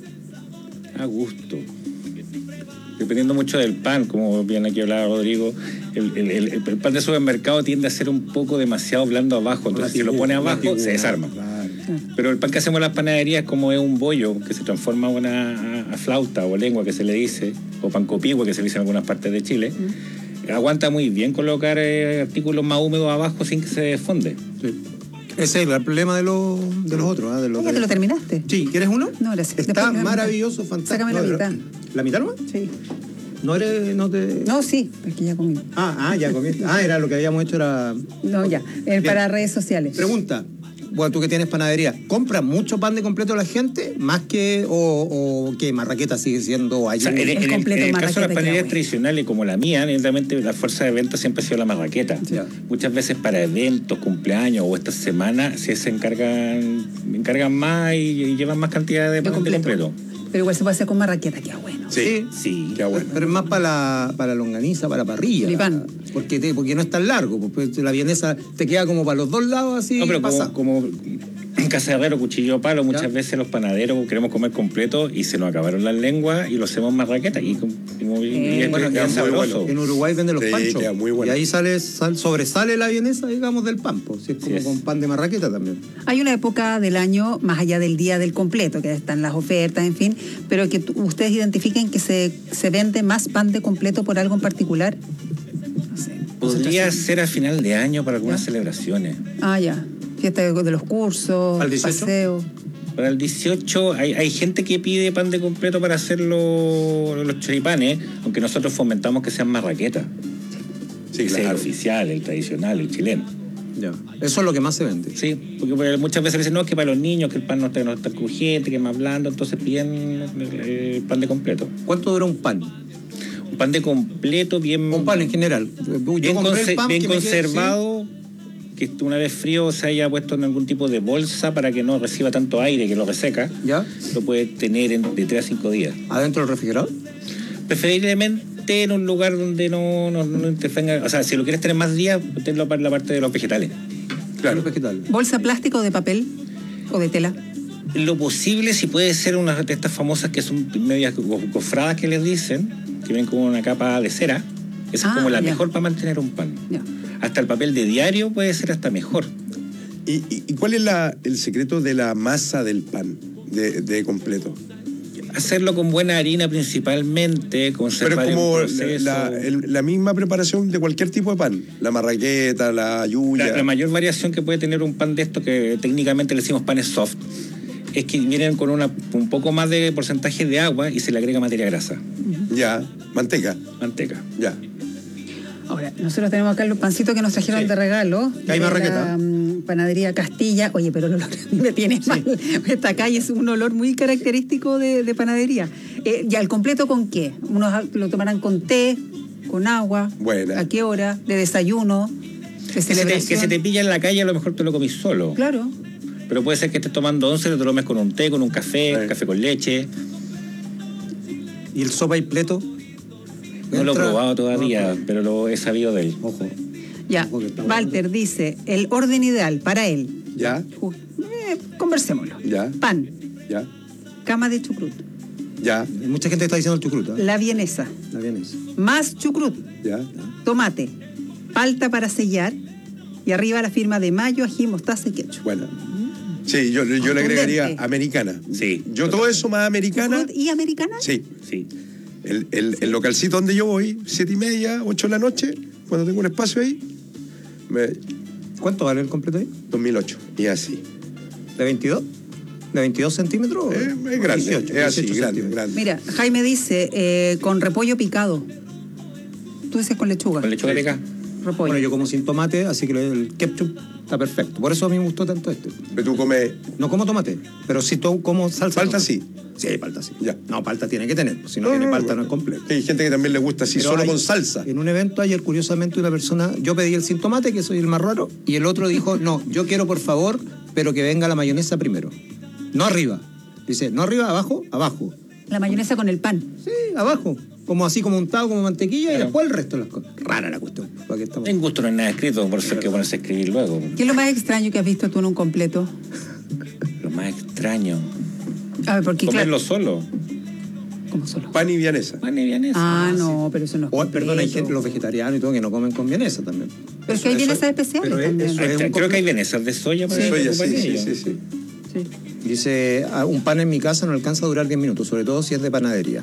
Speaker 21: A gusto. Dependiendo mucho del pan, como bien aquí hablaba Rodrigo, el pan de supermercado tiende a ser un poco demasiado blando abajo, entonces si lo pone abajo se desarma. Pero el pan que hacemos en las panaderías, como es un bollo que se transforma en una flauta o lengua que se le dice, o pan copihue que se le dice en algunas partes de Chile, aguanta muy bien colocar artículos más húmedos abajo sin que se desfonde.
Speaker 18: Sí. Ese es el problema de los otros.
Speaker 19: ¿Ya te lo terminaste?
Speaker 18: Sí, ¿quieres uno?
Speaker 19: No, gracias.
Speaker 18: Está
Speaker 19: Después,
Speaker 18: maravilloso, fantástico.
Speaker 19: Sácame la mitad.
Speaker 18: ¿La mitad nomás?
Speaker 19: Sí.
Speaker 18: No,
Speaker 19: sí, porque ya comí.
Speaker 18: Ya comiste. Era lo que habíamos hecho, era...
Speaker 19: No, ya, para redes sociales.
Speaker 18: Pregunta. Bueno, tú que tienes panadería, ¿compra mucho pan de completo la gente? ¿Más que, o qué, marraqueta sigue siendo allí?
Speaker 21: O sea, en el caso de las panaderías tradicionales como la mía, evidentemente la fuerza de venta siempre ha sido la marraqueta. Sí. Muchas veces para eventos, cumpleaños o esta semana se encargan más y llevan más cantidad de pan de completo.
Speaker 19: Pero igual se puede hacer con marraqueta, qué bueno.
Speaker 21: Sí,
Speaker 20: qué bueno.
Speaker 18: Pero es más para la longaniza, para la parrilla.
Speaker 19: El pan.
Speaker 18: Porque no es tan largo, pues la vienesa te queda como para los dos lados así.
Speaker 21: No, pero como casa de herrero, cuchillo palo, muchas veces los panaderos queremos comer completo y se nos acabaron las lenguas y lo hacemos marraqueta. Y
Speaker 18: Bueno,
Speaker 21: queda sabroso.
Speaker 18: en Uruguay venden los panchos.
Speaker 20: queda muy bueno.
Speaker 18: Y ahí sobresale la vienesa, digamos, del pan. Pues, si es como con pan de marraqueta también.
Speaker 19: Hay una época del año, más allá del día del completo, que están las ofertas, en fin, pero que ustedes identifiquen que se vende más pan de completo por algo en particular. No sé.
Speaker 21: Podría ser a final de año para algunas celebraciones.
Speaker 19: Ah, ya. Fiesta de los cursos, paseo.
Speaker 21: Para el 18 hay gente que pide pan de completo para hacer los choripanes, aunque nosotros fomentamos que sean marraquetas. Sí, que sea el oficial, el tradicional, el chileno.
Speaker 18: Ya. Eso es lo que más se vende.
Speaker 21: Sí, porque muchas veces dicen, no, es que para los niños, que el pan no está crujiente, que es más blando, entonces piden el pan de completo.
Speaker 18: ¿Cuánto dura un pan?
Speaker 21: Un pan de completo bien...
Speaker 18: Un pan en general.
Speaker 21: Bien conservado, que una vez frío se haya puesto en algún tipo de bolsa para que no reciba tanto aire, que lo reseca.
Speaker 18: ¿Ya?
Speaker 21: Lo puede tener de 3 a 5 días.
Speaker 18: ¿Adentro del refrigerador?
Speaker 21: Preferiblemente en un lugar donde no intervenga. O sea, si lo quieres tener más días, tenlo para la parte de los vegetales.
Speaker 18: Claro, vegetales.
Speaker 19: ¿Bolsa plástico o de papel o de tela?
Speaker 21: Lo posible, si puede ser una de estas famosas que son medias gofradas que les dicen, que ven como una capa de cera. Esa es como la mejor para mantener un pan.
Speaker 19: Ya.
Speaker 21: Hasta el papel de diario puede ser hasta mejor.
Speaker 20: ¿Y cuál es el secreto de la masa del pan de completo?
Speaker 21: Hacerlo con buena harina principalmente, conservar
Speaker 20: Pero como
Speaker 21: el proceso.
Speaker 20: la misma preparación de cualquier tipo de pan, la marraqueta, la yuya.
Speaker 21: La mayor variación que puede tener un pan de estos, que técnicamente le decimos panes soft, es que vienen con un poco más de porcentaje de agua y se le agrega materia grasa.
Speaker 20: Ya, manteca.
Speaker 21: Manteca.
Speaker 20: Ya.
Speaker 19: Ahora, nosotros tenemos acá los pancitos que nos trajeron de regalo.
Speaker 18: Hay marraqueta.
Speaker 19: Panadería Castilla. Oye, pero el olor me tiene mal. Esta calle es un olor muy característico de panadería. ¿Ya el completo con qué? Unos lo tomarán con té, con agua.
Speaker 20: Buena.
Speaker 19: ¿A qué hora? ¿De desayuno? ¿De celebración?
Speaker 21: Que se te pilla en la calle, a lo mejor te lo comís solo.
Speaker 19: Claro.
Speaker 21: Pero puede ser que estés tomando 11 y te lo tomes con un té, con un café, café con leche.
Speaker 18: ¿Y el sopa y pleto?
Speaker 21: No lo he probado todavía, pero lo he sabido de él.
Speaker 18: Ojo.
Speaker 19: Ya, Walter dice, el orden ideal para él.
Speaker 20: Ya.
Speaker 19: Conversémoslo.
Speaker 20: Ya.
Speaker 19: Pan.
Speaker 20: Ya.
Speaker 19: Cama de chucrut.
Speaker 20: Ya.
Speaker 18: Hay mucha gente está diciendo el chucrut. ¿Eh?
Speaker 19: La vienesa.
Speaker 18: La vienesa.
Speaker 19: Más chucrut.
Speaker 20: Ya.
Speaker 19: Tomate. Palta para sellar. Y arriba la firma de mayo, ají, mostaza y ketchup.
Speaker 20: Bueno. Sí, yo le agregaría americana.
Speaker 21: Sí.
Speaker 20: Yo todo eso más americana.
Speaker 19: ¿Chucrut y americana?
Speaker 20: Sí.
Speaker 21: Sí.
Speaker 20: El localcito donde yo voy, 7:30, 8 de la noche, cuando tengo un espacio ahí.
Speaker 18: ¿Cuánto vale el completo ahí?
Speaker 20: 2008. Y así.
Speaker 18: ¿De 22? ¿De 22 centímetros?
Speaker 20: Es grande.
Speaker 18: 18,
Speaker 20: es así,
Speaker 18: 18
Speaker 20: grande.
Speaker 19: Mira, Jaime dice, con repollo picado. Tú dices con lechuga.
Speaker 21: Con lechuga picada.
Speaker 19: Repollo.
Speaker 18: Bueno, yo como sin tomate, así que el ketchup está perfecto. Por eso a mí me gustó tanto este.
Speaker 20: Pero tú comes...
Speaker 18: No como tomate, pero si como salsa.
Speaker 20: Palta sí.
Speaker 18: Sí, palta sí.
Speaker 20: Ya.
Speaker 18: No, palta tiene que tener. Si no tiene palta no es completo.
Speaker 20: Hay gente que también le gusta así,
Speaker 18: Pero
Speaker 20: solo con salsa.
Speaker 18: En un evento ayer, curiosamente, una persona... Yo pedí el sin tomate, que soy el más raro, y el otro dijo, no, yo quiero por favor, pero que venga la mayonesa primero. No arriba. Dice, no arriba, abajo, abajo.
Speaker 19: La mayonesa con el pan.
Speaker 18: Sí, abajo. Como así, como untado, como mantequilla, y después el resto de las cosas. Rara la cuestión.
Speaker 21: En gusto no hay nada escrito, por eso hay que ponerse a escribir luego.
Speaker 19: ¿Qué es lo más extraño que has visto tú en un completo?
Speaker 21: Lo más extraño.
Speaker 19: A ver, porque
Speaker 21: comerlo solo.
Speaker 19: ¿Cómo solo?
Speaker 20: Pan y vienesa.
Speaker 21: Pan y vienesa.
Speaker 19: Ah, no, pero eso no es
Speaker 18: perdón, hay gente, los vegetarianos y todo, que no comen con vienesa también.
Speaker 19: Pero es que hay vienesas especiales también.
Speaker 21: Creo que hay vienesas de soya para
Speaker 20: sí.
Speaker 18: Dice, un pan en mi casa no alcanza a durar 10 minutos, sobre todo si es de panadería.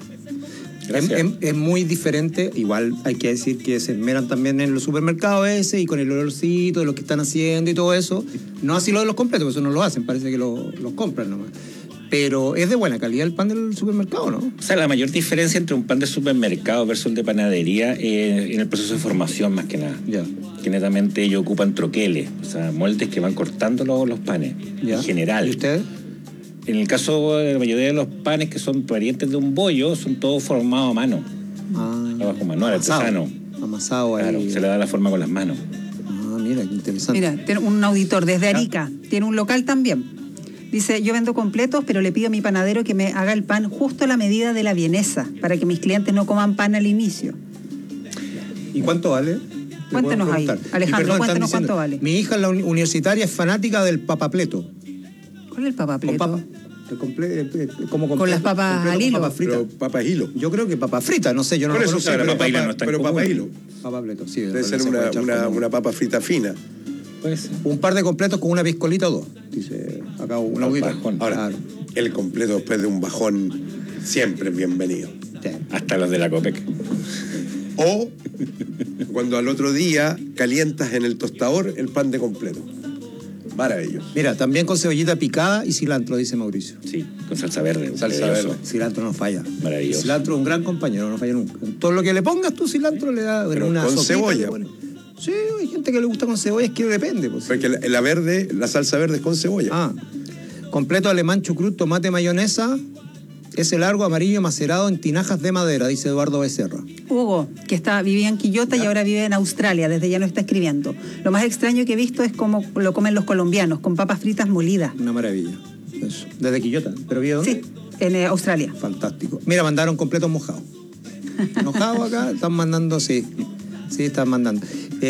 Speaker 18: Es muy diferente, igual hay que decir que se esmeran también en los supermercados ese y con el olorcito de lo que están haciendo y todo eso. No así lo de los completos, porque eso no lo hacen, parece que los compran nomás. Pero es de buena calidad el pan del supermercado, ¿no?
Speaker 21: O sea, la mayor diferencia entre un pan de supermercado versus el de panadería en el proceso de formación más que nada.
Speaker 18: Ya.
Speaker 21: Que netamente ellos ocupan troqueles, o sea, moldes que van cortando los panes,
Speaker 18: ya.
Speaker 21: En general.
Speaker 18: ¿Y ustedes?
Speaker 21: En el caso de la mayoría de los panes que son parientes de un bollo, son todos formados a mano. Trabajo manual, artesano.
Speaker 18: Amasado ahí.
Speaker 21: Claro, se le da la forma con las manos.
Speaker 18: Ah, mira, qué interesante.
Speaker 19: Mira, tiene un auditor desde Arica, tiene un local también. Dice, yo vendo completos, pero le pido a mi panadero que me haga el pan justo a la medida de la vienesa, para que mis clientes no coman pan al inicio.
Speaker 18: ¿Y cuánto vale?
Speaker 19: Cuéntenos ahí, Alejandro, cuéntenos cuánto vale.
Speaker 18: Mi hija en la universitaria es fanática del papapleto.
Speaker 19: ¿Cuál es el papapleto?
Speaker 18: Con papa. Como
Speaker 19: con las papas al hilo.
Speaker 18: Papas fritas.
Speaker 20: Pero papas hilo.
Speaker 18: Yo creo que papas fritas, no sé, yo no
Speaker 20: Por
Speaker 18: lo
Speaker 20: eso,
Speaker 18: conozco.
Speaker 20: pero
Speaker 21: papa hilo no está en
Speaker 20: pero
Speaker 21: común.
Speaker 20: papa hilo.
Speaker 18: Papapleto, sí.
Speaker 20: Debe ser una papa frita fina.
Speaker 21: Puede ser.
Speaker 18: Un par de completos con una piscolita o dos, dice acá un auditor.
Speaker 20: Ahora,
Speaker 18: Claro.
Speaker 20: el completo después de un bajón siempre es bienvenido.
Speaker 21: Hasta los de la COPEC.
Speaker 20: O cuando al otro día calientas en el tostador el pan de completo. Maravilloso.
Speaker 18: Mira, también con cebollita picada y cilantro, dice Mauricio.
Speaker 21: Sí, con salsa verde.
Speaker 20: Salsa verde.
Speaker 18: Cilantro no falla.
Speaker 21: Maravilloso.
Speaker 18: El cilantro es un gran compañero, no falla nunca. En todo lo que le pongas tú cilantro le da
Speaker 20: Pero
Speaker 18: una
Speaker 20: con
Speaker 18: sopita,
Speaker 20: cebolla.
Speaker 18: le pone. Sí, hay gente que le gusta con cebolla, es que depende. Pues.
Speaker 20: Porque la salsa verde es con cebolla.
Speaker 18: Ah, completo alemán, chucrut, tomate, mayonesa. Ese largo amarillo macerado en tinajas de madera, dice Eduardo Becerra.
Speaker 19: Hugo, que vivía en Quillota y ahora vive en Australia, desde ya no está escribiendo. Lo más extraño que he visto es cómo lo comen los colombianos, con papas fritas molidas.
Speaker 18: Una maravilla. Eso. Desde Quillota. ¿Pero vive dónde?
Speaker 19: Sí, en Australia.
Speaker 18: Fantástico. Mira, mandaron completos mojados. Mojados acá, están mandando, sí. Sí, están mandando.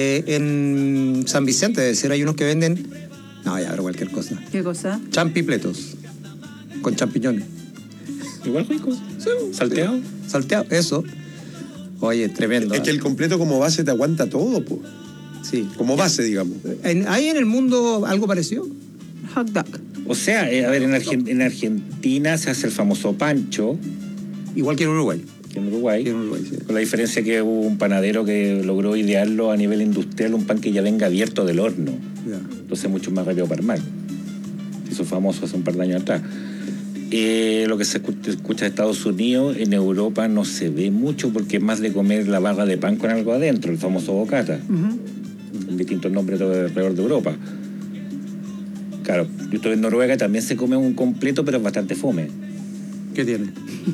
Speaker 18: En San Vicente, debe ser, hay unos que venden. No, ya, pero cualquier cosa.
Speaker 19: ¿Qué cosa?
Speaker 18: Champipletos. Con champiñones.
Speaker 21: Igual rico.
Speaker 18: Sí,
Speaker 21: salteado.
Speaker 18: Salteado, eso. Oye, tremendo.
Speaker 20: Es que el completo como base te aguanta todo, pues.
Speaker 18: Sí.
Speaker 20: Como base, digamos.
Speaker 18: ¿Hay en el mundo algo parecido?
Speaker 19: Hot dog.
Speaker 21: O sea, a ver, en Argentina se hace el famoso pancho.
Speaker 18: Igual que en Uruguay.
Speaker 21: Sí. Con la diferencia que hubo un panadero que logró idearlo a nivel industrial, un pan que ya venga abierto del horno.
Speaker 18: Ya.
Speaker 21: Entonces es mucho más rápido para armar. Hizo famoso hace un par de años atrás. Lo que se escucha de Estados Unidos, en Europa no se ve mucho porque es más de comer la barra de pan con algo adentro, el famoso bocata. En distintos nombres alrededor de Europa. Claro, yo estoy en Noruega y también se come un completo, pero es bastante fome.
Speaker 18: ¿Qué tiene?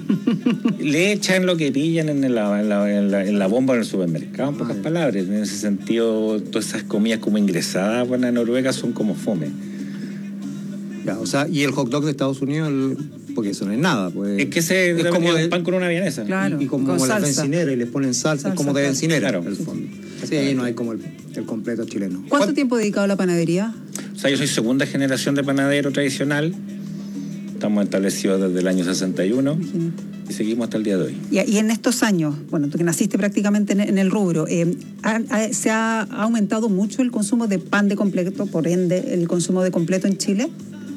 Speaker 21: Le echan lo que pillan en la bomba en el supermercado, en pocas palabras. En ese sentido, todas esas comidas como ingresadas para Noruega son como fome.
Speaker 18: Ya, o sea, y el hot dog de Estados Unidos, porque eso no es nada. Pues,
Speaker 21: es que es como un pan con una vienesa.
Speaker 19: Claro,
Speaker 18: y como
Speaker 19: con
Speaker 18: la
Speaker 19: salsa.
Speaker 18: bencinera, y les ponen salsa, es como de bencinera,
Speaker 21: claro.
Speaker 18: en el fondo. Sí, ahí no hay como el completo chileno.
Speaker 19: ¿Cuánto tiempo dedicado a la panadería?
Speaker 21: O sea, yo soy segunda generación de panadero tradicional. Estamos establecidos desde el año 61 y seguimos hasta el día de hoy.
Speaker 19: Y en estos años, bueno, tú que naciste prácticamente en el rubro, ¿se ha aumentado mucho el consumo de pan de completo, por ende el consumo de completo en Chile?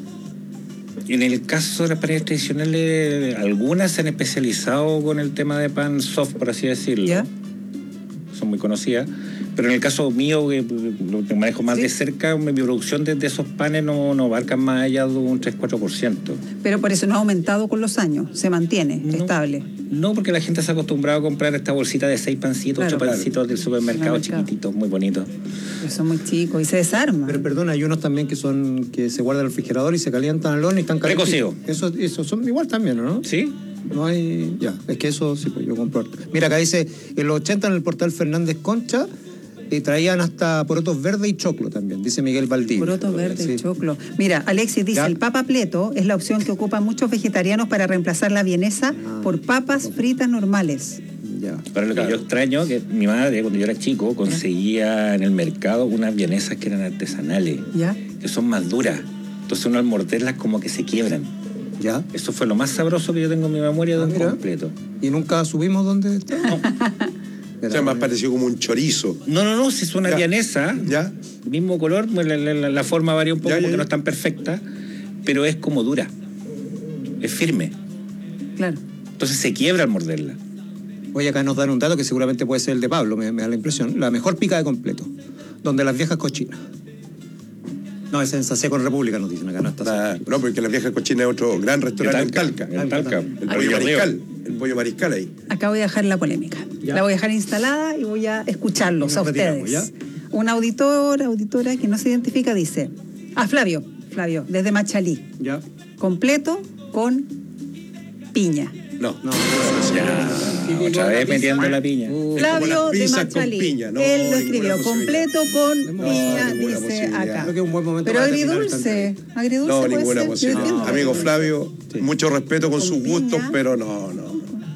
Speaker 21: En el caso de las panaderías tradicionales, algunas se han especializado con el tema de pan soft, por así decirlo.
Speaker 19: ¿Ya?
Speaker 21: Son muy conocidas. Pero en el caso mío, que lo que manejo más de cerca, mi producción de esos panes no abarca más allá de un 3-4%.
Speaker 19: Pero por eso no ha aumentado con los años, se mantiene estable.
Speaker 21: No, porque la gente se ha acostumbrado a comprar esta bolsita de 6 pancitos, 8 pancitos del supermercado, chiquititos, muy bonitos.
Speaker 19: Son muy chicos y se desarman.
Speaker 18: Pero perdona, hay unos también que se guardan en el refrigerador y se calientan al horno y están
Speaker 21: Precocidos.
Speaker 18: Eso son igual también, ¿no?
Speaker 21: Sí.
Speaker 18: No hay... Ya, es que eso sí, pues yo compro. Mira, acá dice, en los 80 en el portal Fernández Concha, traían hasta porotos verdes y choclo también, dice Miguel Valdivia.
Speaker 19: Porotos verdes y choclo. Mira, Alexis dice, el papapleto es la opción que ocupan muchos vegetarianos para reemplazar la vienesa por papas fritas normales.
Speaker 18: Ya.
Speaker 21: Pero lo que yo extraño, que mi madre, cuando yo era chico, conseguía en el mercado unas vienesas que eran artesanales,
Speaker 19: ¿ya?
Speaker 21: Que son más duras. Entonces uno al morderlas como que se quiebran.
Speaker 18: ¿Ya?
Speaker 21: Eso fue lo más sabroso que yo tengo en mi memoria de un completo.
Speaker 18: ¿Y nunca subimos dónde está?
Speaker 21: No.
Speaker 20: O sea, más pareció como un chorizo.
Speaker 21: No, si es una vienesa,
Speaker 20: ¿ya?
Speaker 21: Mismo color, la forma varía un poco porque no es tan perfecta, pero es como dura, es firme.
Speaker 19: Claro.
Speaker 21: Entonces se quiebra al morderla.
Speaker 18: Oye, acá nos dan un dato que seguramente puede ser el de Pablo, me da la impresión. La mejor pica de completo, donde las viejas cochinas. No, es en Saseco en República, nos dicen acá, no está.
Speaker 20: No, porque la vieja cochina es otro gran restaurante en Talca. El pollo mariscal. El pollo mariscal ahí.
Speaker 19: Acá voy a dejar la polémica.
Speaker 18: ¿Ya?
Speaker 19: La voy a dejar instalada y voy a escucharlos a ustedes.
Speaker 18: ¿Ya?
Speaker 19: Un auditora que no se identifica dice, Flavio, desde Machalí.
Speaker 18: ¿Ya?
Speaker 19: Completo con piña.
Speaker 20: No.
Speaker 21: Otra vez metiendo la piña.
Speaker 19: Flavio de Machalí.
Speaker 20: Piña,
Speaker 19: Él lo escribió, completo con piña, dice acá.
Speaker 18: Creo que es un buen momento
Speaker 19: Pero
Speaker 18: para terminar
Speaker 19: agridulce
Speaker 20: No,
Speaker 19: puede
Speaker 20: ninguna
Speaker 19: ser.
Speaker 20: posibilidad. Amigo Flavio, mucho respeto con sus gustos, pero no.
Speaker 19: ¿No?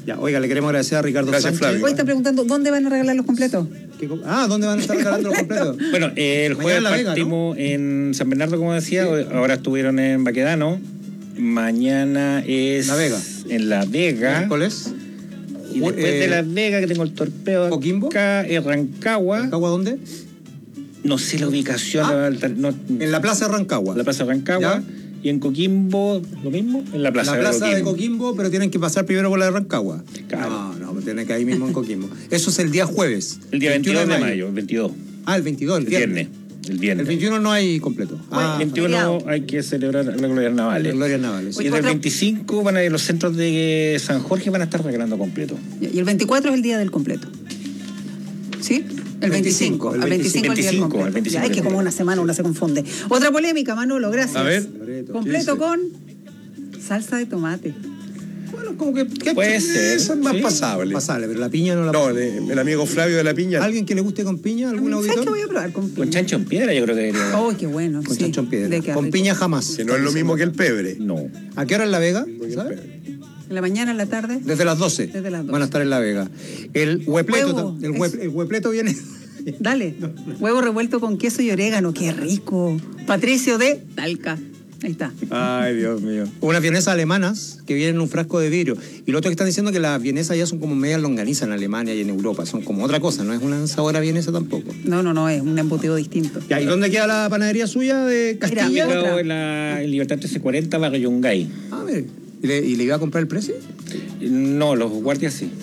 Speaker 18: Ya, oiga, le queremos agradecer a Ricardo
Speaker 20: Gracias,
Speaker 18: Sánchez.
Speaker 20: Flavio.
Speaker 19: Hoy están preguntando dónde van a regalar los completos.
Speaker 18: ¿Dónde van a estar regalando los completos?
Speaker 21: Bueno, el jueves
Speaker 18: Mañana en La Vega,
Speaker 21: partimos en San Bernardo, como decía, ahora estuvieron en Baquedano, mañana es
Speaker 18: La Vega.
Speaker 21: En La Vega.
Speaker 18: ¿Miércoles?
Speaker 21: Y después de La Vega, que tengo el torpeo
Speaker 18: ¿Coquimbo?
Speaker 21: acá, es Rancagua.
Speaker 18: ¿Rancagua dónde?
Speaker 21: No sé la ubicación.
Speaker 18: En la Plaza de Rancagua.
Speaker 21: La Plaza de Rancagua.
Speaker 18: ¿Ya?
Speaker 21: Y en Coquimbo, lo mismo, en la Plaza,
Speaker 18: de Coquimbo, pero tienen que pasar primero por la de Rancagua.
Speaker 21: Claro.
Speaker 18: No, tienen que ir ahí mismo en Coquimbo. Eso es el día jueves.
Speaker 21: El día 22 de mayo, 22.
Speaker 18: Ah, el 22, el viernes.
Speaker 21: El viernes.
Speaker 18: El 21 no hay completo.
Speaker 21: El 21 hay que celebrar la Gloria Navales.
Speaker 18: Gloria Navales.
Speaker 21: Y el 25 van a ir los centros de San Jorge, van a estar regalando completo.
Speaker 19: Y el 24 es el día del completo. ¿Sí? El 25. Al 25 el día del completo. Ya, es que como una semana uno se confunde. Otra polémica, Manolo, gracias.
Speaker 20: A ver.
Speaker 19: Completo con salsa de tomate.
Speaker 18: Bueno, como que
Speaker 21: puede ser.
Speaker 20: Eso es más pasable.
Speaker 18: Pasable, pero la piña no la.
Speaker 20: No, el amigo Flavio de la piña.
Speaker 18: ¿Alguien que le guste con piña? ¿Algún auditor?
Speaker 19: ¿Sabes qué voy a probar con piña?
Speaker 21: Con chancho en piedra, yo creo que debería.
Speaker 19: Oh, qué bueno.
Speaker 18: Con
Speaker 19: sí.
Speaker 18: chancho en piedra. Con
Speaker 19: rico.
Speaker 18: piña jamás.
Speaker 20: Que no es lo mismo que el pebre.
Speaker 21: No.
Speaker 18: ¿A qué hora en La Vega? ¿Sabes?
Speaker 19: En la mañana, en la tarde.
Speaker 18: Desde las 12.
Speaker 19: Desde las 12.
Speaker 18: Van a estar en La Vega. El huepleto.
Speaker 19: Huevo,
Speaker 18: el huepleto viene.
Speaker 19: Dale. Huevo revuelto con queso y orégano. Qué rico. Patricio de Talca. Ahí está.
Speaker 18: Ay, Dios mío. Unas vienesas alemanas que vienen en un frasco de vidrio. Y lo otro que están diciendo que las vienesas ya son como medias longanizas en Alemania y en Europa. Son como otra cosa, no es una sabor a vienesa tampoco.
Speaker 19: No, es un embutido distinto.
Speaker 18: ¿Y dónde queda la panadería suya de Castilla?
Speaker 21: Mira, en Libertad 1340, Barrio Yungay.
Speaker 18: Ah, mire. ¿Y le iba a comprar el precio?
Speaker 21: No, los guardias sí.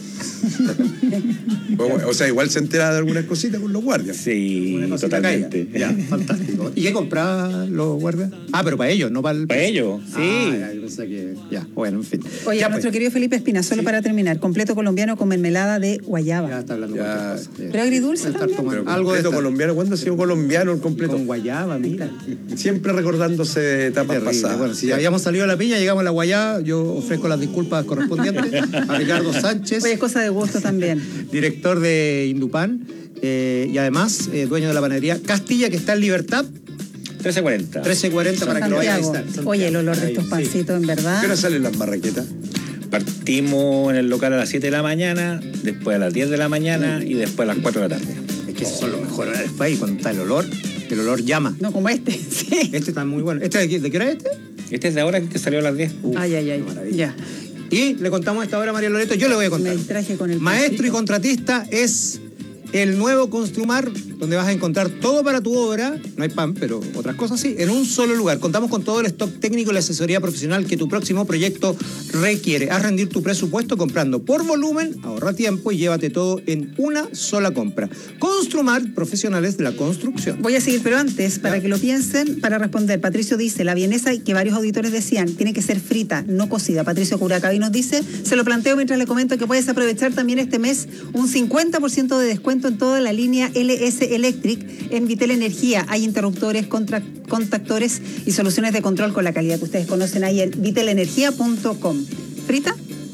Speaker 20: O sea, igual se entera de algunas cositas con los guardias.
Speaker 21: Sí, totalmente.
Speaker 18: Ya, fantástico. ¿Y qué compraban los guardias? Ah, pero para ellos, no para el...
Speaker 21: Para ellos, sí.
Speaker 18: Ah, yo pensé que... Ya, bueno, en fin.
Speaker 19: Oye,
Speaker 18: ya,
Speaker 19: nuestro querido Felipe Espina, solo para terminar, completo colombiano con mermelada de guayaba.
Speaker 18: Ya está hablando de otra cosa.
Speaker 19: Pero agridulce también.
Speaker 20: Pero
Speaker 18: Algo
Speaker 20: completo
Speaker 18: de
Speaker 20: colombiano. ¿Cuándo ha sido colombiano el completo?
Speaker 18: Con guayaba, mira.
Speaker 20: Siempre recordándose de etapas pasadas.
Speaker 18: Bueno, si ya habíamos salido de la piña, llegamos a la guayaba, yo ofrezco las disculpas correspondientes a Ricardo Sánchez.
Speaker 19: Oye, es cosa de gusto también.
Speaker 18: Director de Indupán y además dueño de la panadería Castilla, que está en Libertad
Speaker 21: 1340.
Speaker 18: 1340 para que lo vayan a visitar.
Speaker 19: Oye, el olor de estos pancitos, en verdad.
Speaker 20: ¿Qué hora salen las marraquetas?
Speaker 21: Partimos en el local a las 7 de la mañana, después a las 10 de la mañana y después a las 4 de la tarde.
Speaker 18: Es que esos son los mejores horarios del país, cuando está el olor llama.
Speaker 19: No, como este, sí.
Speaker 18: Este está muy bueno. ¿De qué hora es este?
Speaker 21: Este es de ahora, que salió a las 10.
Speaker 19: Ay. Ya.
Speaker 18: Y le contamos a esta hora, María Loreto, yo le voy a contar.
Speaker 19: Me traje con el
Speaker 18: Maestro
Speaker 19: pancito.
Speaker 18: y contratista es el nuevo Construmar, donde vas a encontrar todo para tu obra, no hay pan, pero otras cosas sí, en un solo lugar. Contamos con todo el stock técnico y la asesoría profesional que tu próximo proyecto requiere. Haz rendir tu presupuesto comprando por volumen, ahorra tiempo y llévate todo en una sola compra. Construmar, profesionales de la construcción.
Speaker 19: Voy a seguir, pero antes, para que lo piensen, para responder, Patricio dice, la vienesa que varios auditores decían, tiene que ser frita, no cocida. Patricio Curacaví nos dice, se lo planteo mientras le comento que puedes aprovechar también este mes un 50% de descuento en toda la línea LS Electric en Vitel Energía. Hay interruptores, contactores y soluciones de control con la calidad que ustedes conocen ahí en vitelenergia.com. ¿Frita?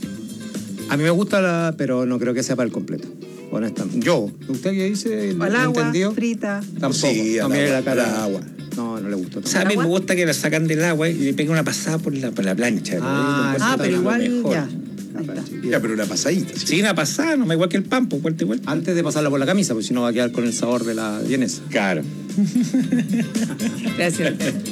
Speaker 18: A mí me gusta pero no creo que sea para el completo. Honestamente. ¿Usted qué dice?
Speaker 19: Al agua,
Speaker 18: ¿entendido?
Speaker 19: frita.
Speaker 18: Tampoco.
Speaker 20: Sí,
Speaker 18: no mire la cara.
Speaker 20: al agua.
Speaker 18: No le gustó.
Speaker 21: O sea, a mí me gusta que la sacan del agua y le peguen una pasada por la plancha.
Speaker 19: Pero igual ya.
Speaker 20: Ya, pero una pasadita.
Speaker 21: Sí, una pasada, no me igual que el pan, pues vuelta y vuelta.
Speaker 18: Antes de pasarla por la camisa, porque si no va a quedar con el sabor de la vienesa.
Speaker 21: Claro.
Speaker 19: Gracias.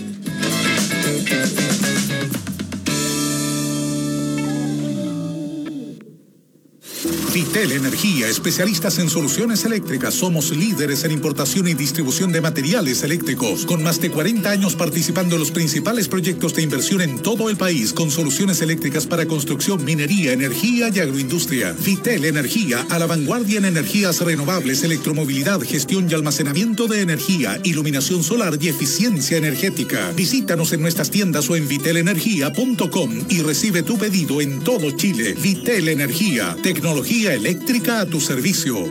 Speaker 15: Vitel Energía, especialistas en soluciones eléctricas. Somos líderes en importación y distribución de materiales eléctricos, con más de 40 años participando en los principales proyectos de inversión en todo el país, con soluciones eléctricas para construcción, minería, energía y agroindustria. Vitel Energía, a la vanguardia en energías renovables, electromovilidad, gestión y almacenamiento de energía, iluminación solar y eficiencia energética. Visítanos en nuestras tiendas o en vitelenergia.com y recibe tu pedido en todo Chile. Vitel Energía, tecnología eléctrica a tu servicio.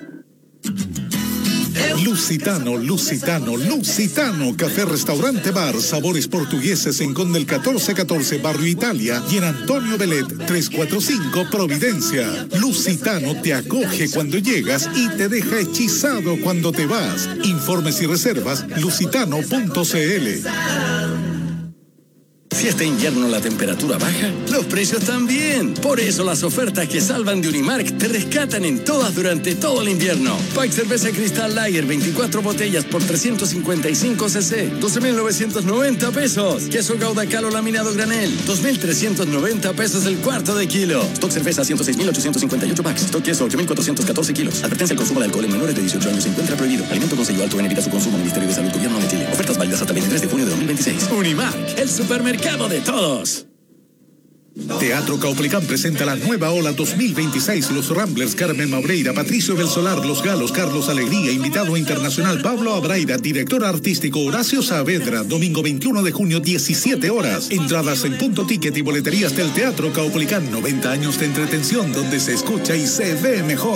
Speaker 15: Lusitano, café, restaurante, bar, sabores portugueses en Conde el 1414, Barrio Italia, y en Antonio Belet 345, Providencia. Lusitano te acoge cuando llegas y te deja hechizado cuando te vas. Informes y reservas lusitano.cl.
Speaker 1: Si este invierno la temperatura baja, los precios también. Por eso las ofertas que salvan de Unimark te rescatan en todas durante todo el invierno. Pack cerveza Cristal Lager, 24 botellas por 355 cc, 12.990 pesos. Queso Gouda Calo laminado granel, 2.390 pesos el cuarto de kilo. Stock cerveza, 106.858 packs. Stock queso, 8.414 kilos. Advertencia: el consumo de alcohol en menores de 18 años se encuentra prohibido. Alimento con sello alto en evita su consumo. Ministerio de Salud, Gobierno de Chile. Ofertas válidas hasta el 23 de junio de 2026. Unimark, el supermercado de todos.
Speaker 15: Teatro Caupolicán presenta la nueva ola 2026. Los Ramblers, Carmen Maureira, Patricio del Solar, Los Galos, Carlos Alegría, invitado internacional Pablo Abraira, director artístico Horacio Saavedra, domingo 21 de junio, 17 horas. Entradas en Punto Ticket y boleterías del Teatro Caupolicán. 90 años de entretención donde se escucha y se ve mejor.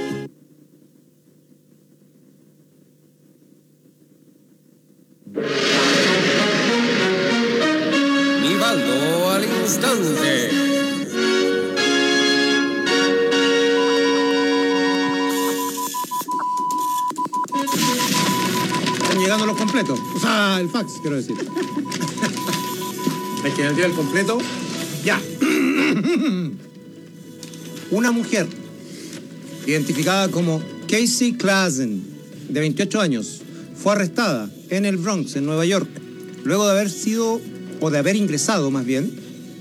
Speaker 16: Nivaldo al instante.
Speaker 18: Están llegando los completos. O sea, el fax, quiero decir. Es que en el día del completo, ya. Una mujer identificada como Casey Klassen, de 28 años, fue arrestada en el Bronx, en Nueva York, luego de haber ingresado más bien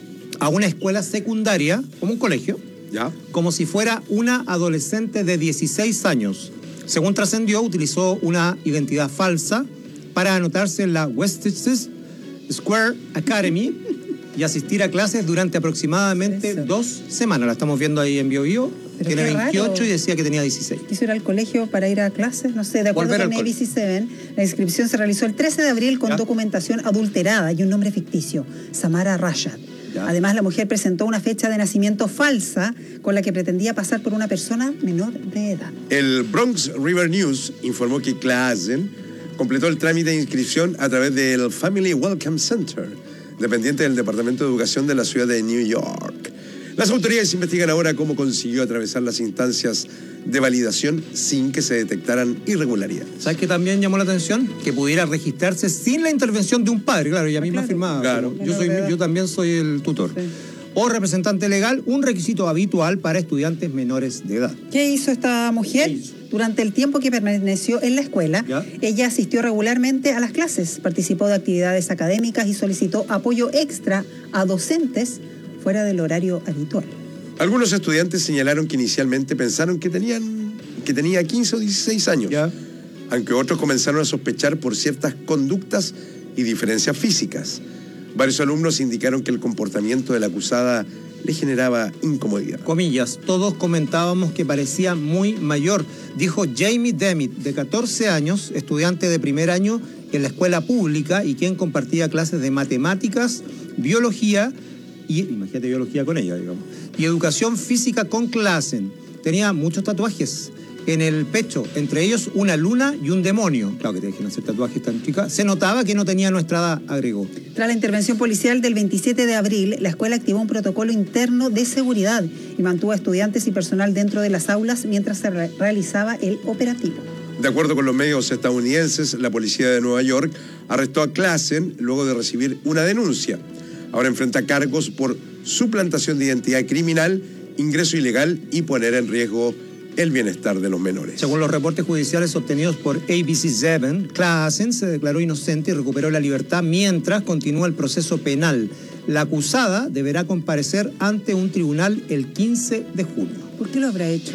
Speaker 18: a una escuela secundaria, como un colegio,
Speaker 20: ¿ya?
Speaker 18: Como si fuera una adolescente de 16 años. Según trascendió, utilizó una identidad falsa para anotarse en la Westchester Square Academy y asistir a clases durante aproximadamente 2 semanas. La estamos viendo ahí en BioBio. Tiene 28 raro. Y decía que tenía 16.
Speaker 19: ¿Hizo ir al colegio para ir a clases? No sé, de acuerdo con ABC7, la inscripción se realizó el 13 de abril con documentación adulterada y un nombre ficticio, Samara Rashad. Además, la mujer presentó una fecha de nacimiento falsa con la que pretendía pasar por una persona menor de edad.
Speaker 20: El Bronx River News informó que Klassen completó el trámite de inscripción a través del Family Welcome Center, dependiente del Departamento de Educación de la ciudad de New York. Las autoridades investigan ahora cómo consiguió atravesar las instancias de validación sin que se detectaran irregularidades.
Speaker 18: ¿Sabes qué también llamó la atención? Que pudiera registrarse sin la intervención de un padre. Claro, ella misma firmaba.
Speaker 20: Claro.
Speaker 18: Yo también soy el tutor. Sí. O representante legal, un requisito habitual para estudiantes menores de edad.
Speaker 19: ¿Qué hizo esta mujer? Durante el tiempo que permaneció en la escuela, ella asistió regularmente a las clases, participó de actividades académicas y solicitó apoyo extra a docentes fuera del horario habitual.
Speaker 20: Algunos estudiantes señalaron que inicialmente pensaron que tenía 15 o 16 años, aunque otros comenzaron a sospechar por ciertas conductas y diferencias físicas. Varios alumnos indicaron que el comportamiento de la acusada le generaba incomodidad.
Speaker 18: Comillas, todos comentábamos que parecía muy mayor, dijo Jamie Demmit, de 14 años, estudiante de primer año en la escuela pública y quien compartía clases de matemáticas, biología y, imagínate, biología con ella, digamos, y educación física con Klassen. Tenía muchos tatuajes en el pecho, entre ellos una luna y un demonio. Claro que te dejen hacer tatuajes tan chicas. Se notaba que no tenía nuestra edad, agregó.
Speaker 19: Tras la intervención policial del 27 de abril, la escuela activó un protocolo interno de seguridad y mantuvo a estudiantes y personal dentro de las aulas mientras se realizaba el operativo.
Speaker 20: De acuerdo con los medios estadounidenses, la policía de Nueva York arrestó a Klassen luego de recibir una denuncia. Ahora enfrenta cargos por suplantación de identidad criminal, ingreso ilegal y poner en riesgo el bienestar de los menores.
Speaker 18: Según los reportes judiciales obtenidos por ABC7, Klassen se declaró inocente y recuperó la libertad mientras continúa el proceso penal. La acusada deberá comparecer ante un tribunal el 15 de junio.
Speaker 19: ¿Por qué lo habrá hecho?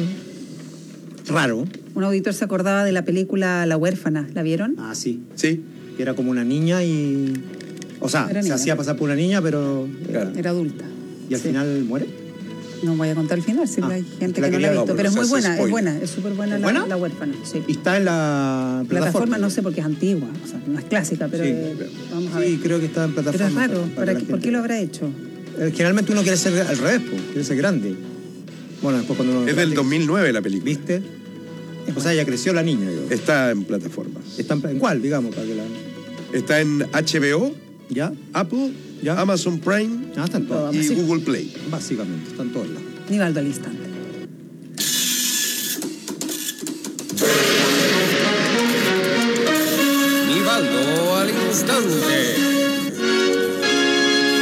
Speaker 18: Raro.
Speaker 19: Un auditor se acordaba de la película La huérfana. ¿La vieron?
Speaker 18: Ah, sí.
Speaker 20: Sí.
Speaker 18: Era como una niña y... O sea, se hacía pasar por una niña, pero...
Speaker 19: Era adulta.
Speaker 18: ¿Y al final muere?
Speaker 19: No voy a contar el final, siempre hay gente que no la ha visto, pero es muy buena, es súper buena la huérfana. Sí.
Speaker 18: ¿Y está en la
Speaker 19: plataforma? No sé, porque es antigua, o sea, no es clásica, pero vamos a ver.
Speaker 18: Sí, creo que está en plataforma.
Speaker 19: Pero es raro, ¿por qué lo habrá hecho?
Speaker 18: Generalmente uno quiere ser al revés, quiere ser grande. Bueno, después cuando uno...
Speaker 20: Es del 2009 la película.
Speaker 18: ¿Viste? O sea, ya creció la niña. Digamos.
Speaker 20: Está en plataformas.
Speaker 18: ¿En cuál, digamos? Para que
Speaker 20: Está en HBO,
Speaker 18: ¿ya?
Speaker 20: Apple, ¿ya? Amazon Prime
Speaker 18: están todas.
Speaker 20: Y Google Play.
Speaker 18: Básicamente, están todos lados.
Speaker 19: Nivaldo al instante.
Speaker 16: Nivaldo al instante.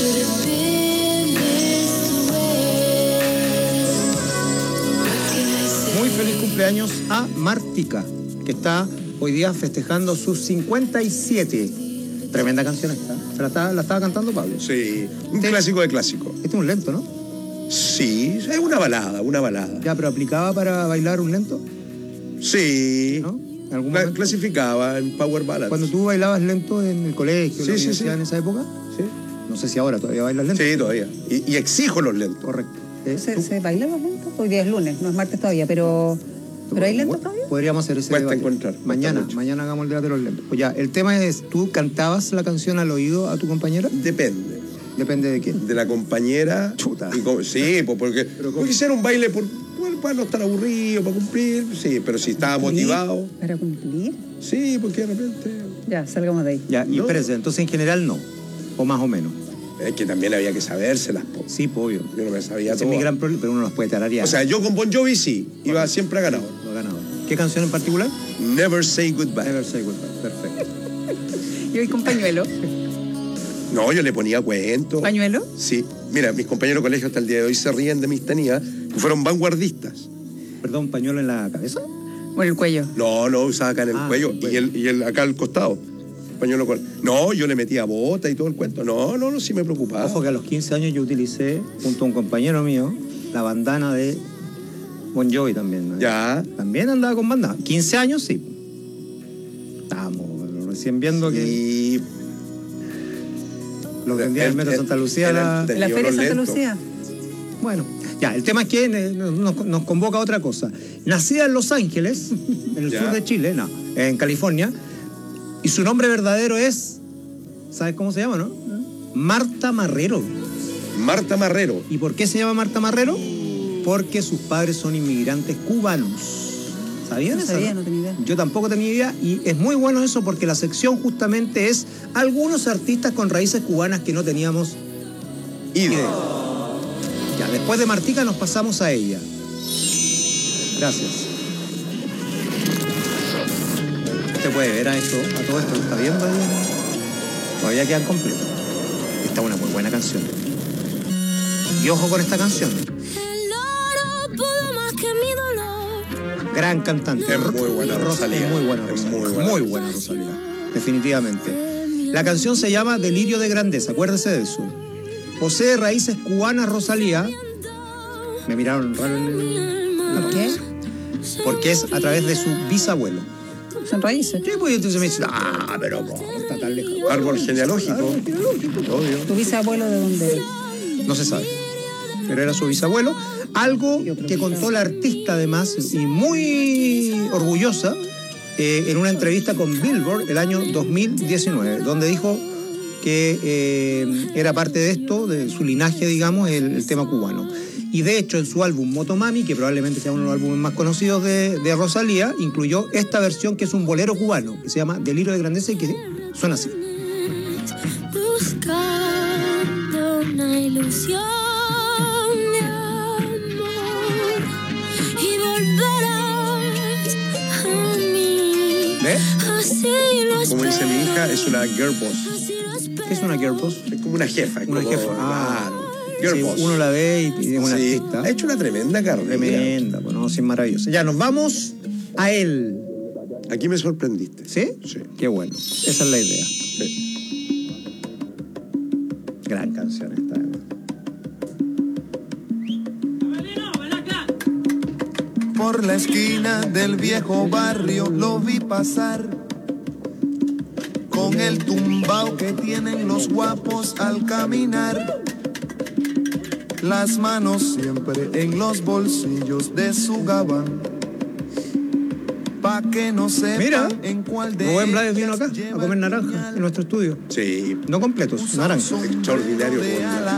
Speaker 18: Muy feliz cumpleaños a Martica, que está hoy día festejando sus 57. Tremenda canción esta. La estaba cantando Pablo.
Speaker 20: Sí, un clásico de clásico.
Speaker 18: Este es un lento, ¿no?
Speaker 20: Sí, es una balada.
Speaker 18: Ya, pero ¿aplicaba para bailar un lento?
Speaker 20: Sí.
Speaker 18: ¿No?
Speaker 20: Clasificaba en Power Ballad.
Speaker 18: Cuando tú bailabas lento en el colegio,
Speaker 20: Sí,
Speaker 18: en la
Speaker 20: sí,
Speaker 18: universidad,
Speaker 20: sí.
Speaker 18: en esa época.
Speaker 20: Sí.
Speaker 18: No sé si ahora todavía bailas lento.
Speaker 20: Sí, todavía. Y exijo los lentos.
Speaker 18: Correcto.
Speaker 19: ¿Se bailan los lentos? Hoy día es lunes, no es martes todavía, pero ¿hay lentos todavía?
Speaker 18: Podríamos hacer ese
Speaker 20: Cuesta
Speaker 18: debate.
Speaker 20: encontrar.
Speaker 18: Mañana hagamos el debate de los lentos. Pues ya, el tema es, ¿tú cantabas la canción al oído a tu compañera?
Speaker 20: Depende.
Speaker 18: ¿Depende de qué?
Speaker 20: De la compañera.
Speaker 18: Chuta.
Speaker 20: Sí, pues porque hiciera un baile para no estar aburrido, para cumplir. Sí, pero si estaba motivado.
Speaker 19: ¿Para cumplir?
Speaker 20: Sí, porque de repente.
Speaker 19: Ya, salgamos de ahí.
Speaker 18: Ya, y
Speaker 20: No.
Speaker 18: espérese, entonces en general no. O más o menos.
Speaker 20: Es que también había que sabérselas.
Speaker 18: Sí, obvio.
Speaker 20: Yo no me sabía
Speaker 18: Ese
Speaker 20: todo.
Speaker 18: es mi gran problema, pero uno las puede tararear.
Speaker 20: O sea, yo con Bon Jovi sí, iba siempre a ganador.
Speaker 18: Lo ganador. ¿Qué canción en particular?
Speaker 20: Never Say Goodbye.
Speaker 18: Never Say Goodbye, perfecto.
Speaker 19: ¿Y hoy con pañuelo?
Speaker 20: No, yo le ponía cuentos.
Speaker 19: ¿Pañuelo?
Speaker 20: Sí. Mira, mis compañeros de colegio hasta el día de hoy se ríen de mis tenías, que fueron vanguardistas.
Speaker 18: Perdón, ¿pañuelo en la cabeza?
Speaker 19: ¿O en el cuello?
Speaker 20: No, usaba acá en el cuello y el acá al costado. Pañuelo con... No, yo le metía bota y todo el cuento. No, sí me preocupaba.
Speaker 18: Ojo que a los 15 años yo utilicé, junto a un compañero mío, la bandana de Bon Jovi también, ¿no?
Speaker 20: Ya.
Speaker 18: También andaba con bandana. 15 años, sí. Estábamos recién viendo que... Los vendía en el Metro Santa Lucía.
Speaker 19: ¿En la Feria Santa Lucía?
Speaker 18: Bueno, ya, el tema es que nos convoca a otra cosa. Nacida en Los Ángeles, en el sur de Chile, en California, y su nombre verdadero es, ¿sabes cómo se llama, no? Marta Marrero.
Speaker 20: Marta Marrero.
Speaker 18: ¿Y por qué se llama Marta Marrero? Porque sus padres son inmigrantes cubanos. ¿Sabían eso?
Speaker 19: No tenía idea.
Speaker 18: Yo tampoco tenía idea, y es muy bueno eso porque la sección justamente es algunos artistas con raíces cubanas que no teníamos idea. Ya, después de Martica nos pasamos a ella. Gracias. Usted puede ver a todo esto que está viendo ahí. Todavía quedan completos. Esta es una muy buena canción. Y ojo con esta canción. Gran cantante.
Speaker 20: Es muy buena Rosalía.
Speaker 18: Muy buena Rosalía. Muy buena Rosalía. Definitivamente. La canción se llama Delirio de Grandeza. Acuérdese de eso. Posee raíces cubanas Rosalía. Me miraron raro en el...
Speaker 19: ¿Por qué?
Speaker 18: Porque es a través de su bisabuelo.
Speaker 19: ¿Son raíces?
Speaker 18: Sí, pues entonces me dice, pero ¿cómo está tan lejos?
Speaker 20: Árbol genealógico. Obvio.
Speaker 19: ¿Tu bisabuelo de dónde es?
Speaker 18: No se sabe. Pero era su bisabuelo. Algo que contó la artista, además, y muy orgullosa, en una entrevista con Billboard el año 2019, donde dijo que era parte de esto, de su linaje, digamos, el tema cubano. Y de hecho, en su álbum Motomami, que probablemente sea uno de los álbumes más conocidos de Rosalía, incluyó esta versión que es un bolero cubano, que se llama Delirio de Grandeza y que suena así.
Speaker 5: Buscando una ilusión de amor y volverás a mí.
Speaker 18: ¿Ves?
Speaker 5: Así lo
Speaker 20: Como dice mi hija, es una girl boss.
Speaker 18: ¿Qué es una girl boss?
Speaker 20: Es como una jefa.
Speaker 18: Una jefa.
Speaker 20: Claro. Girl
Speaker 18: Sí,
Speaker 20: boss.
Speaker 18: uno la ve y es una artista.
Speaker 20: Ha hecho una tremenda carrera.
Speaker 18: Tremenda, bueno, sí, maravillosa. Ya, nos vamos a él.
Speaker 20: Aquí me sorprendiste.
Speaker 18: ¿Sí?
Speaker 20: Sí.
Speaker 18: Qué bueno. Esa es la idea.
Speaker 20: Sí.
Speaker 18: Gran canción esta.
Speaker 22: Por la esquina del viejo barrio lo vi pasar, con el tumbao que tienen los guapos al caminar, las manos siempre en los bolsillos de su gabán, pa' que no sepan
Speaker 18: Mira,
Speaker 22: en cuál de
Speaker 18: Rubén Blades vino acá a comer naranja en nuestro estudio.
Speaker 20: Sí.
Speaker 18: No completos, naranja.
Speaker 20: Extraordinario.
Speaker 22: de ala ancha.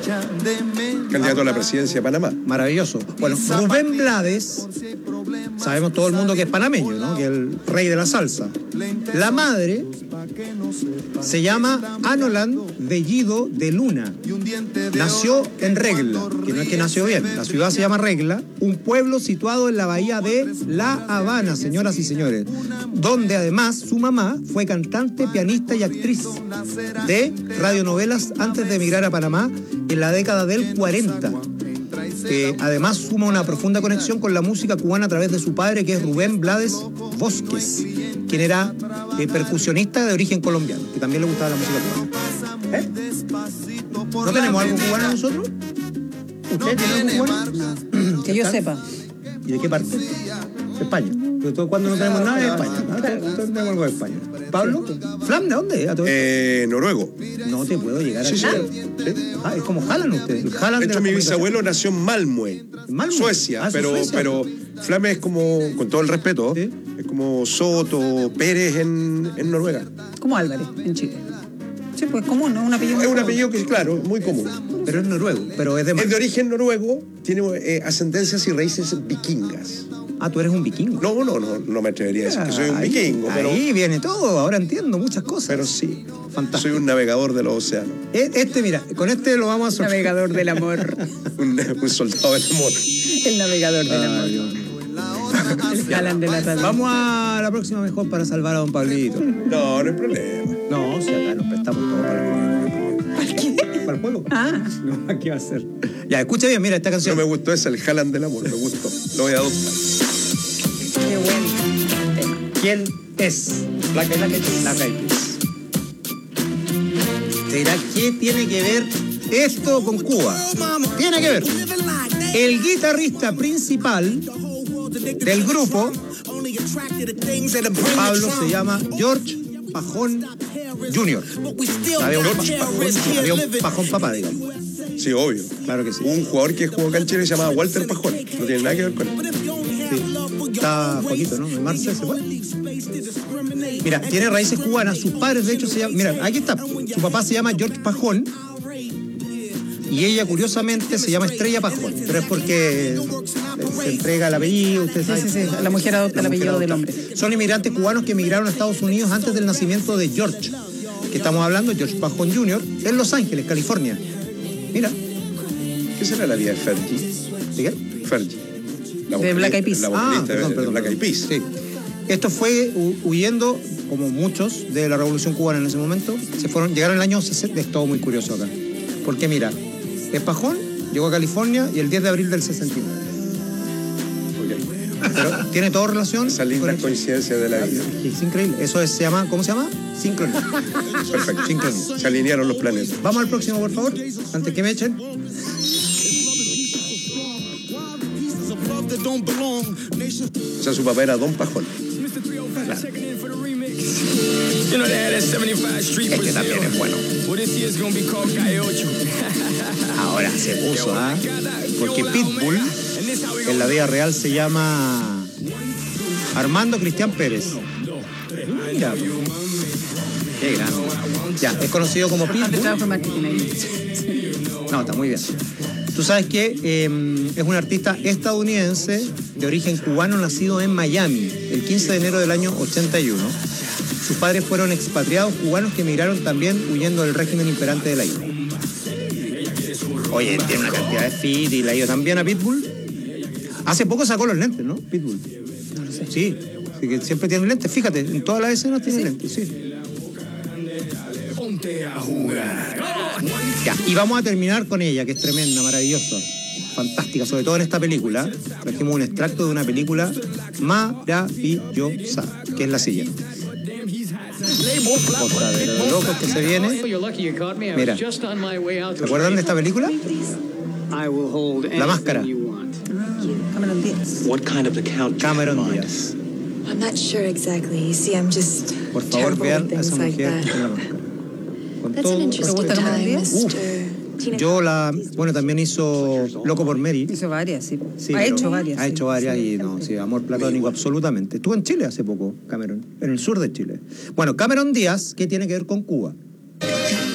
Speaker 20: Candidato a la presidencia de Panamá.
Speaker 18: Maravilloso. Bueno, Rubén Blades, sabemos todo el mundo que es panameño, ¿no? Que es el rey de la salsa. La madre se llama Anolan Bellido de Luna. Nació en Regla, que no es que nació bien, la ciudad se llama Regla, un pueblo situado en la bahía de La Habana, señoras y señores, donde además su mamá fue cantante, pianista y actriz de radionovelas antes de emigrar a Panamá en la década del 40. Además suma una profunda conexión con la música cubana a través de su padre, que es Rubén Blades Vosques, quien era percusionista de origen colombiano, que también le gustaba la música cubana. ¿No tenemos algo cubano nosotros? ¿Usted tiene algo cubano?
Speaker 19: Que yo sepa.
Speaker 18: ¿Y de qué parte? De España. Pero cuando no tenemos nada de España. No tenemos algo de España. ¿Pablo? ¿Flam de dónde?
Speaker 20: Noruego.
Speaker 18: No te puedo llegar a
Speaker 20: Sí.
Speaker 18: Es como Haaland usted. El Haaland
Speaker 20: De hecho,
Speaker 18: la
Speaker 20: mi bisabuelo nació en Malmö, Suecia, pero Flame es como, con todo el respeto, es como Soto, Pérez en Noruega.
Speaker 19: Como Álvarez, en Chile. Sí, pues común, ¿no? Un apellido.
Speaker 20: Es un apellido que, claro, muy común.
Speaker 18: Pero es noruego, pero es de
Speaker 20: Es de origen noruego, tiene ascendencias y raíces vikingas.
Speaker 18: Ah, ¿tú eres un vikingo?
Speaker 20: No me atrevería a decir que soy un vikingo. Pero
Speaker 18: ahí viene todo, ahora entiendo muchas cosas.
Speaker 20: Pero sí,
Speaker 18: fantástico.
Speaker 20: Soy un navegador de los océanos.
Speaker 18: Mira, con este lo vamos a sortear.
Speaker 19: Navegador del amor.
Speaker 20: un soldado del amor.
Speaker 19: El navegador del amor. El Haaland de la radio.
Speaker 18: Vamos a la próxima mejor para salvar a don Pablito.
Speaker 20: No hay problema.
Speaker 18: No, si acá nos prestamos todo para el juego.
Speaker 19: ¿Para qué?
Speaker 18: ¿Para el juego?
Speaker 19: Ah.
Speaker 18: No, ¿qué va a hacer? Ya, escucha bien, mira esta canción.
Speaker 20: No me gustó ese, el Haaland del amor, me gustó. Lo voy a adoptar.
Speaker 19: Qué bueno.
Speaker 18: ¿Quién es? Black Eyed Peas. Te dirá, ¿qué tiene que ver esto con Cuba? Tiene que ver. El guitarrista principal del grupo, Pablo, se llama George Pajón Jr. Había un Pajón papá, digamos.
Speaker 20: Sí, obvio.
Speaker 18: Claro que sí.
Speaker 20: Un jugador que jugó acá en Chile se llamaba Walter Pajón. No tiene nada que ver con él.
Speaker 18: Sí. Está Joaquito, ¿no? En Marcel se fue. Mira, tiene raíces cubanas. Sus padres, de hecho, se llaman... Mira, aquí está. Su papá se llama George Pajón. Y ella, curiosamente, se llama Estrella Pajón. Pero es porque se entrega el apellido. Usted sabe.
Speaker 19: Sí. La mujer adopta el apellido del hombre.
Speaker 18: Son inmigrantes cubanos que emigraron a Estados Unidos antes del nacimiento de George, que estamos hablando, George Pajón Jr., en Los Ángeles, California. Mira.
Speaker 20: ¿Qué será la vida de Fergie?
Speaker 18: ¿De qué?
Speaker 20: Fergie.
Speaker 19: De Black Eyed Peas.
Speaker 20: La vocalista de Black Eyed Peas.
Speaker 18: Sí. Esto fue huyendo, como muchos, de la Revolución Cubana en ese momento. Llegaron el año 60. Es todo muy curioso acá. Porque mira, el Pajón llegó a California y el 10 de abril del 69. Pero tiene todo relación.
Speaker 20: Esa linda coincidencia de la vida.
Speaker 18: Es increíble. Eso se llama, ¿cómo se llama? Sincronía.
Speaker 20: Perfecto.
Speaker 18: Sincronía.
Speaker 20: Se alinearon los planetas.
Speaker 18: Vamos al próximo, por favor, antes que me echen.
Speaker 20: O sea, su papá era Don Pajón.
Speaker 18: Claro. Este también es bueno. Ahora se puso, ¿ah? Porque Pitbull en la vida real se llama Armando Cristian Pérez. Mira, qué grande. Ya, es conocido como Pitbull. No, está muy bien. Tú sabes que es un artista estadounidense de origen cubano nacido en Miami el 15 de enero del año 81. Sus padres fueron expatriados cubanos que emigraron también huyendo del régimen imperante de la isla. Oye, tiene una cantidad de feat y le ha ido también a Pitbull. Hace poco sacó los lentes, ¿no? Pitbull. No lo sé. Sí, así que siempre tiene lentes. Fíjate, en todas las escenas tiene lentes, sí.
Speaker 17: Ponte a jugar.
Speaker 18: Ya, y vamos a terminar con ella, que es tremenda, maravillosa, fantástica, sobre todo en esta película. Trajimos un extracto de una película maravillosa, que es la siguiente. Otra de los locos que se viene. Mira, ¿se acuerdan de esta película? La Máscara.
Speaker 19: Cameron Díaz.
Speaker 18: Cameron Díaz.
Speaker 5: I'm not sure exactly. You see, I'm just
Speaker 18: Por favor,
Speaker 5: terrible
Speaker 18: vean
Speaker 5: with
Speaker 18: a esa
Speaker 5: things like
Speaker 18: mujer
Speaker 5: that.
Speaker 18: en La Máscara. Con
Speaker 5: That's an interesting time, Mr.
Speaker 18: Bueno, también hizo Loco por Mary.
Speaker 19: Hizo varias, sí.
Speaker 18: Sí,
Speaker 19: Ha hecho varias.
Speaker 18: Ha hecho varias y no, sí, amor platónico absolutamente. Estuvo en Chile hace poco, Cameron, en el sur de Chile. Bueno, Cameron Díaz, ¿qué tiene que ver con Cuba?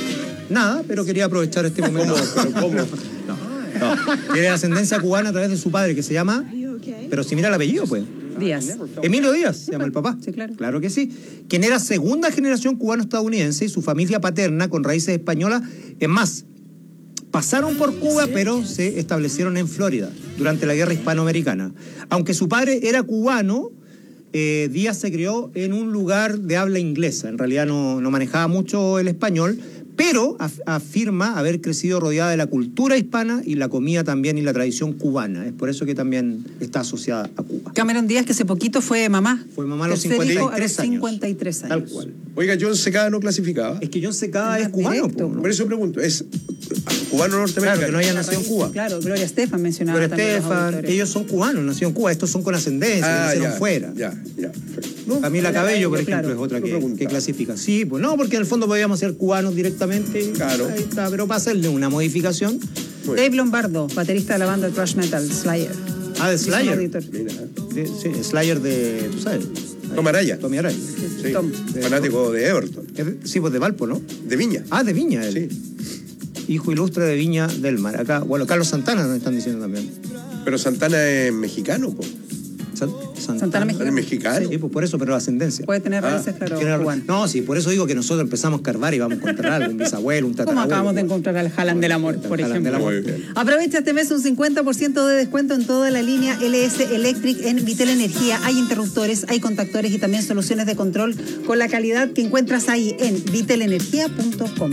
Speaker 18: Nada, pero quería aprovechar este momento.
Speaker 20: ¿Cómo?
Speaker 18: No. Tiene ascendencia cubana a través de su padre, que se llama... Pero si mira el apellido, pues.
Speaker 19: Díaz.
Speaker 18: Emilio Díaz, se llama el papá.
Speaker 19: Sí, claro.
Speaker 18: Claro que sí. Quien era segunda generación cubano-estadounidense y su familia paterna con raíces españolas. Es más, pasaron por Cuba, pero se establecieron en Florida durante la guerra hispanoamericana. Aunque su padre era cubano, Díaz se crió en un lugar de habla inglesa. En realidad no manejaba mucho el español, pero afirma haber crecido rodeada de la cultura hispana y la comida también y la tradición cubana. Es por eso que también está asociada a Cuba.
Speaker 19: Cameron Díaz, que hace poquito fue mamá.
Speaker 18: Fue mamá a los
Speaker 19: Tercer hijo
Speaker 18: 53
Speaker 19: a los 53 años.
Speaker 18: Tal cual.
Speaker 20: Oiga, John Secada no clasificaba.
Speaker 18: Es que John Secada es cubano.
Speaker 20: Por eso pregunto, ¿es cubano norteamericano?
Speaker 18: Claro, que no haya nacido en Cuba.
Speaker 19: Claro, Gloria Estefan mencionaba
Speaker 18: Gloria
Speaker 19: también.
Speaker 18: Estefan, ellos son cubanos, nacieron en Cuba. Estos son con ascendencia, nacieron fuera.
Speaker 20: Ya.
Speaker 18: Camila Cabello, por
Speaker 19: Claro.
Speaker 18: ejemplo, es otra que clasifica. Sí, pues no, porque en el fondo podíamos ser cubanos directamente.
Speaker 20: Claro.
Speaker 18: Ahí está, pero para hacerle una modificación.
Speaker 19: Dave Lombardo, baterista de la banda thrash metal Slayer.
Speaker 18: Ah, de Slayer.
Speaker 19: Editor.
Speaker 18: Sí, Slayer de, tú sabes.
Speaker 20: Tommy Araya.
Speaker 18: Sí.
Speaker 19: Tom.
Speaker 20: Fanático de Everton.
Speaker 18: Sí, pues de Valpo, ¿no?
Speaker 20: De Viña.
Speaker 18: Ah, de Viña, él.
Speaker 20: Sí.
Speaker 18: Hijo ilustre de Viña del Mar. Acá, bueno, Carlos Santana nos están diciendo también.
Speaker 20: Pero Santana es mexicano, po.
Speaker 19: Santana mexicano.
Speaker 20: ¿Es mexicano?
Speaker 18: Sí, pues por eso, pero ascendencia.
Speaker 19: Puede tener raíces, claro, cubanas.
Speaker 18: No, sí, por eso digo que nosotros empezamos a escarbar y vamos a encontrar algo, un bisabuelo, un
Speaker 19: Como
Speaker 18: tatarabuelo.
Speaker 19: acabamos de encontrar al Jalan del Amor, por ejemplo.
Speaker 20: Muy bien.
Speaker 19: Aprovecha este mes un 50% de descuento en toda la línea LS Electric en Vitel Energía. Hay interruptores, hay contactores y también soluciones de control con la calidad que encuentras ahí en vitelenergia.com.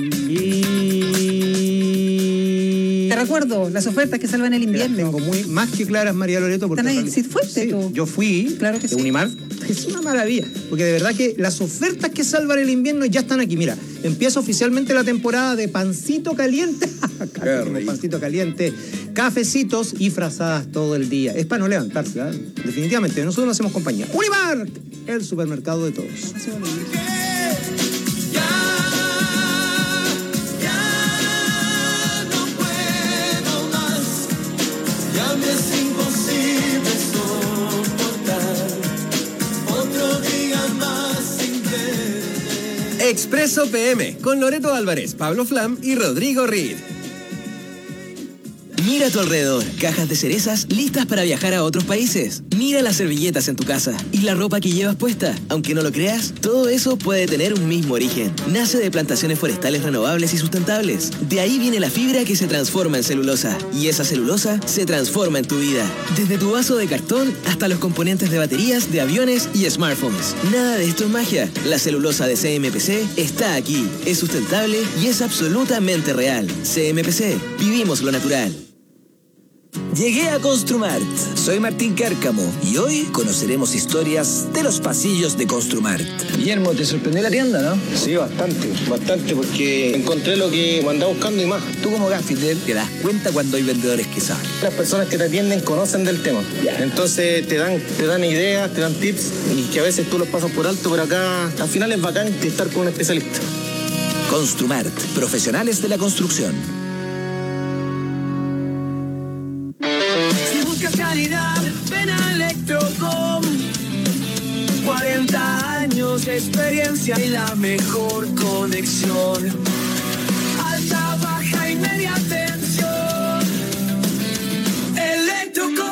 Speaker 19: Te recuerdo las ofertas que salvan el invierno.
Speaker 18: Tengo más que claras, María Loreto. Porque
Speaker 19: ¿Están ahí? ¿Sí fuiste tú?
Speaker 18: Yo fui,
Speaker 19: claro que
Speaker 18: de
Speaker 19: sí.
Speaker 18: Unimar. Es una maravilla, porque de verdad que las ofertas que salvan el invierno ya están aquí. Mira, empieza oficialmente la temporada de pancito caliente. Pancito caliente, cafecitos y frazadas todo el día. Es para no levantarse, ¿eh? Definitivamente, nosotros no hacemos compañía. Unimar, el supermercado de todos.
Speaker 17: Ya me es imposible soportar otro día más sin verte.
Speaker 16: Expreso PM con Loreto Álvarez, Pablo Flam y Rodrigo Reed. Mira a tu alrededor, cajas de cerezas listas para viajar a otros países. Mira las servilletas en tu casa y la ropa que llevas puesta. Aunque no lo creas, todo eso puede tener un mismo origen. Nace de plantaciones forestales renovables y sustentables. De ahí viene la fibra que se transforma en celulosa. Y esa celulosa se transforma en tu vida. Desde tu vaso de cartón hasta los componentes de baterías, de aviones y smartphones. Nada de esto es magia. La celulosa de CMPC está aquí. Es sustentable y es absolutamente real. CMPC, vivimos lo natural.
Speaker 6: Llegué a Construmart. Soy Martín Cárcamo y hoy conoceremos historias de los pasillos de Construmart.
Speaker 7: Guillermo, ¿te sorprendió la tienda, no?
Speaker 23: Sí, bastante, porque encontré lo que andaba buscando y más.
Speaker 6: Tú como gaffiter te das cuenta cuando hay vendedores que saben.
Speaker 23: Las personas que te atienden conocen del tema. Entonces te dan ideas, te dan tips y que a veces tú los pasas por alto, pero acá al final es bacán estar con un especialista.
Speaker 6: Construmart, profesionales de la construcción.
Speaker 17: Calidad, ven a Electrocom. 40 años de experiencia y la mejor conexión. Alta, baja y media tensión. Electrocom.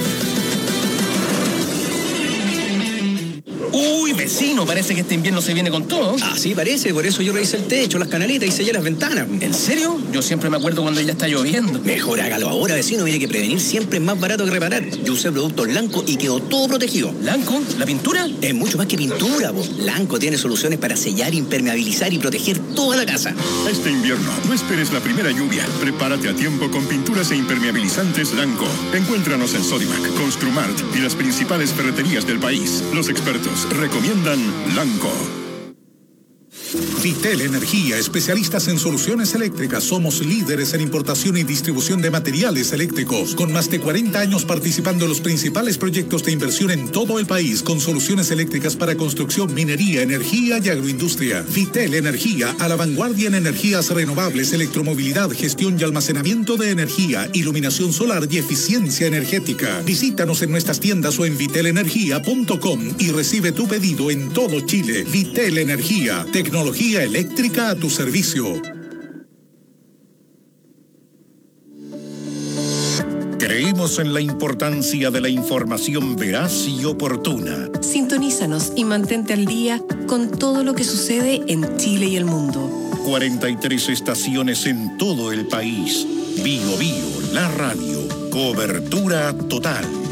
Speaker 1: Uy, vecino, parece que este invierno se viene con todo.
Speaker 7: Así parece, por eso yo revisé el techo, las canaletas y sellé las ventanas.
Speaker 1: ¿En serio? Yo siempre me acuerdo cuando ya está lloviendo.
Speaker 7: Mejor hágalo ahora, vecino. Mire que prevenir siempre es más barato que reparar. Yo usé productos Lanco y quedó todo protegido.
Speaker 1: ¿Lanco? ¿La pintura?
Speaker 7: Es mucho más que pintura, po. Lanco tiene soluciones para sellar, impermeabilizar y proteger toda la casa.
Speaker 24: Este invierno, no esperes la primera lluvia. Prepárate a tiempo con pinturas e impermeabilizantes Lanco. Encuéntranos en Sodimac, Construmart y las principales ferreterías del país. Los expertos recomiendan Lanco.
Speaker 15: Vitel Energía, especialistas en soluciones eléctricas. Somos líderes en importación y distribución de materiales eléctricos, con más de 40 años participando en los principales proyectos de inversión en todo el país, con soluciones eléctricas para construcción, minería, energía y agroindustria. Vitel Energía, a la vanguardia en energías renovables, electromovilidad, gestión y almacenamiento de energía, iluminación solar y eficiencia energética. Visítanos en nuestras tiendas o en vitelenergia.com y recibe tu pedido en todo Chile. Vitel Energía, tecnología eléctrica a tu servicio.
Speaker 24: Creemos en la importancia de la información veraz y oportuna.
Speaker 2: Sintonízanos y mantente al día con todo lo que sucede en Chile y el mundo.
Speaker 24: 43 estaciones en todo el país. Bio Bio, la radio. Cobertura total.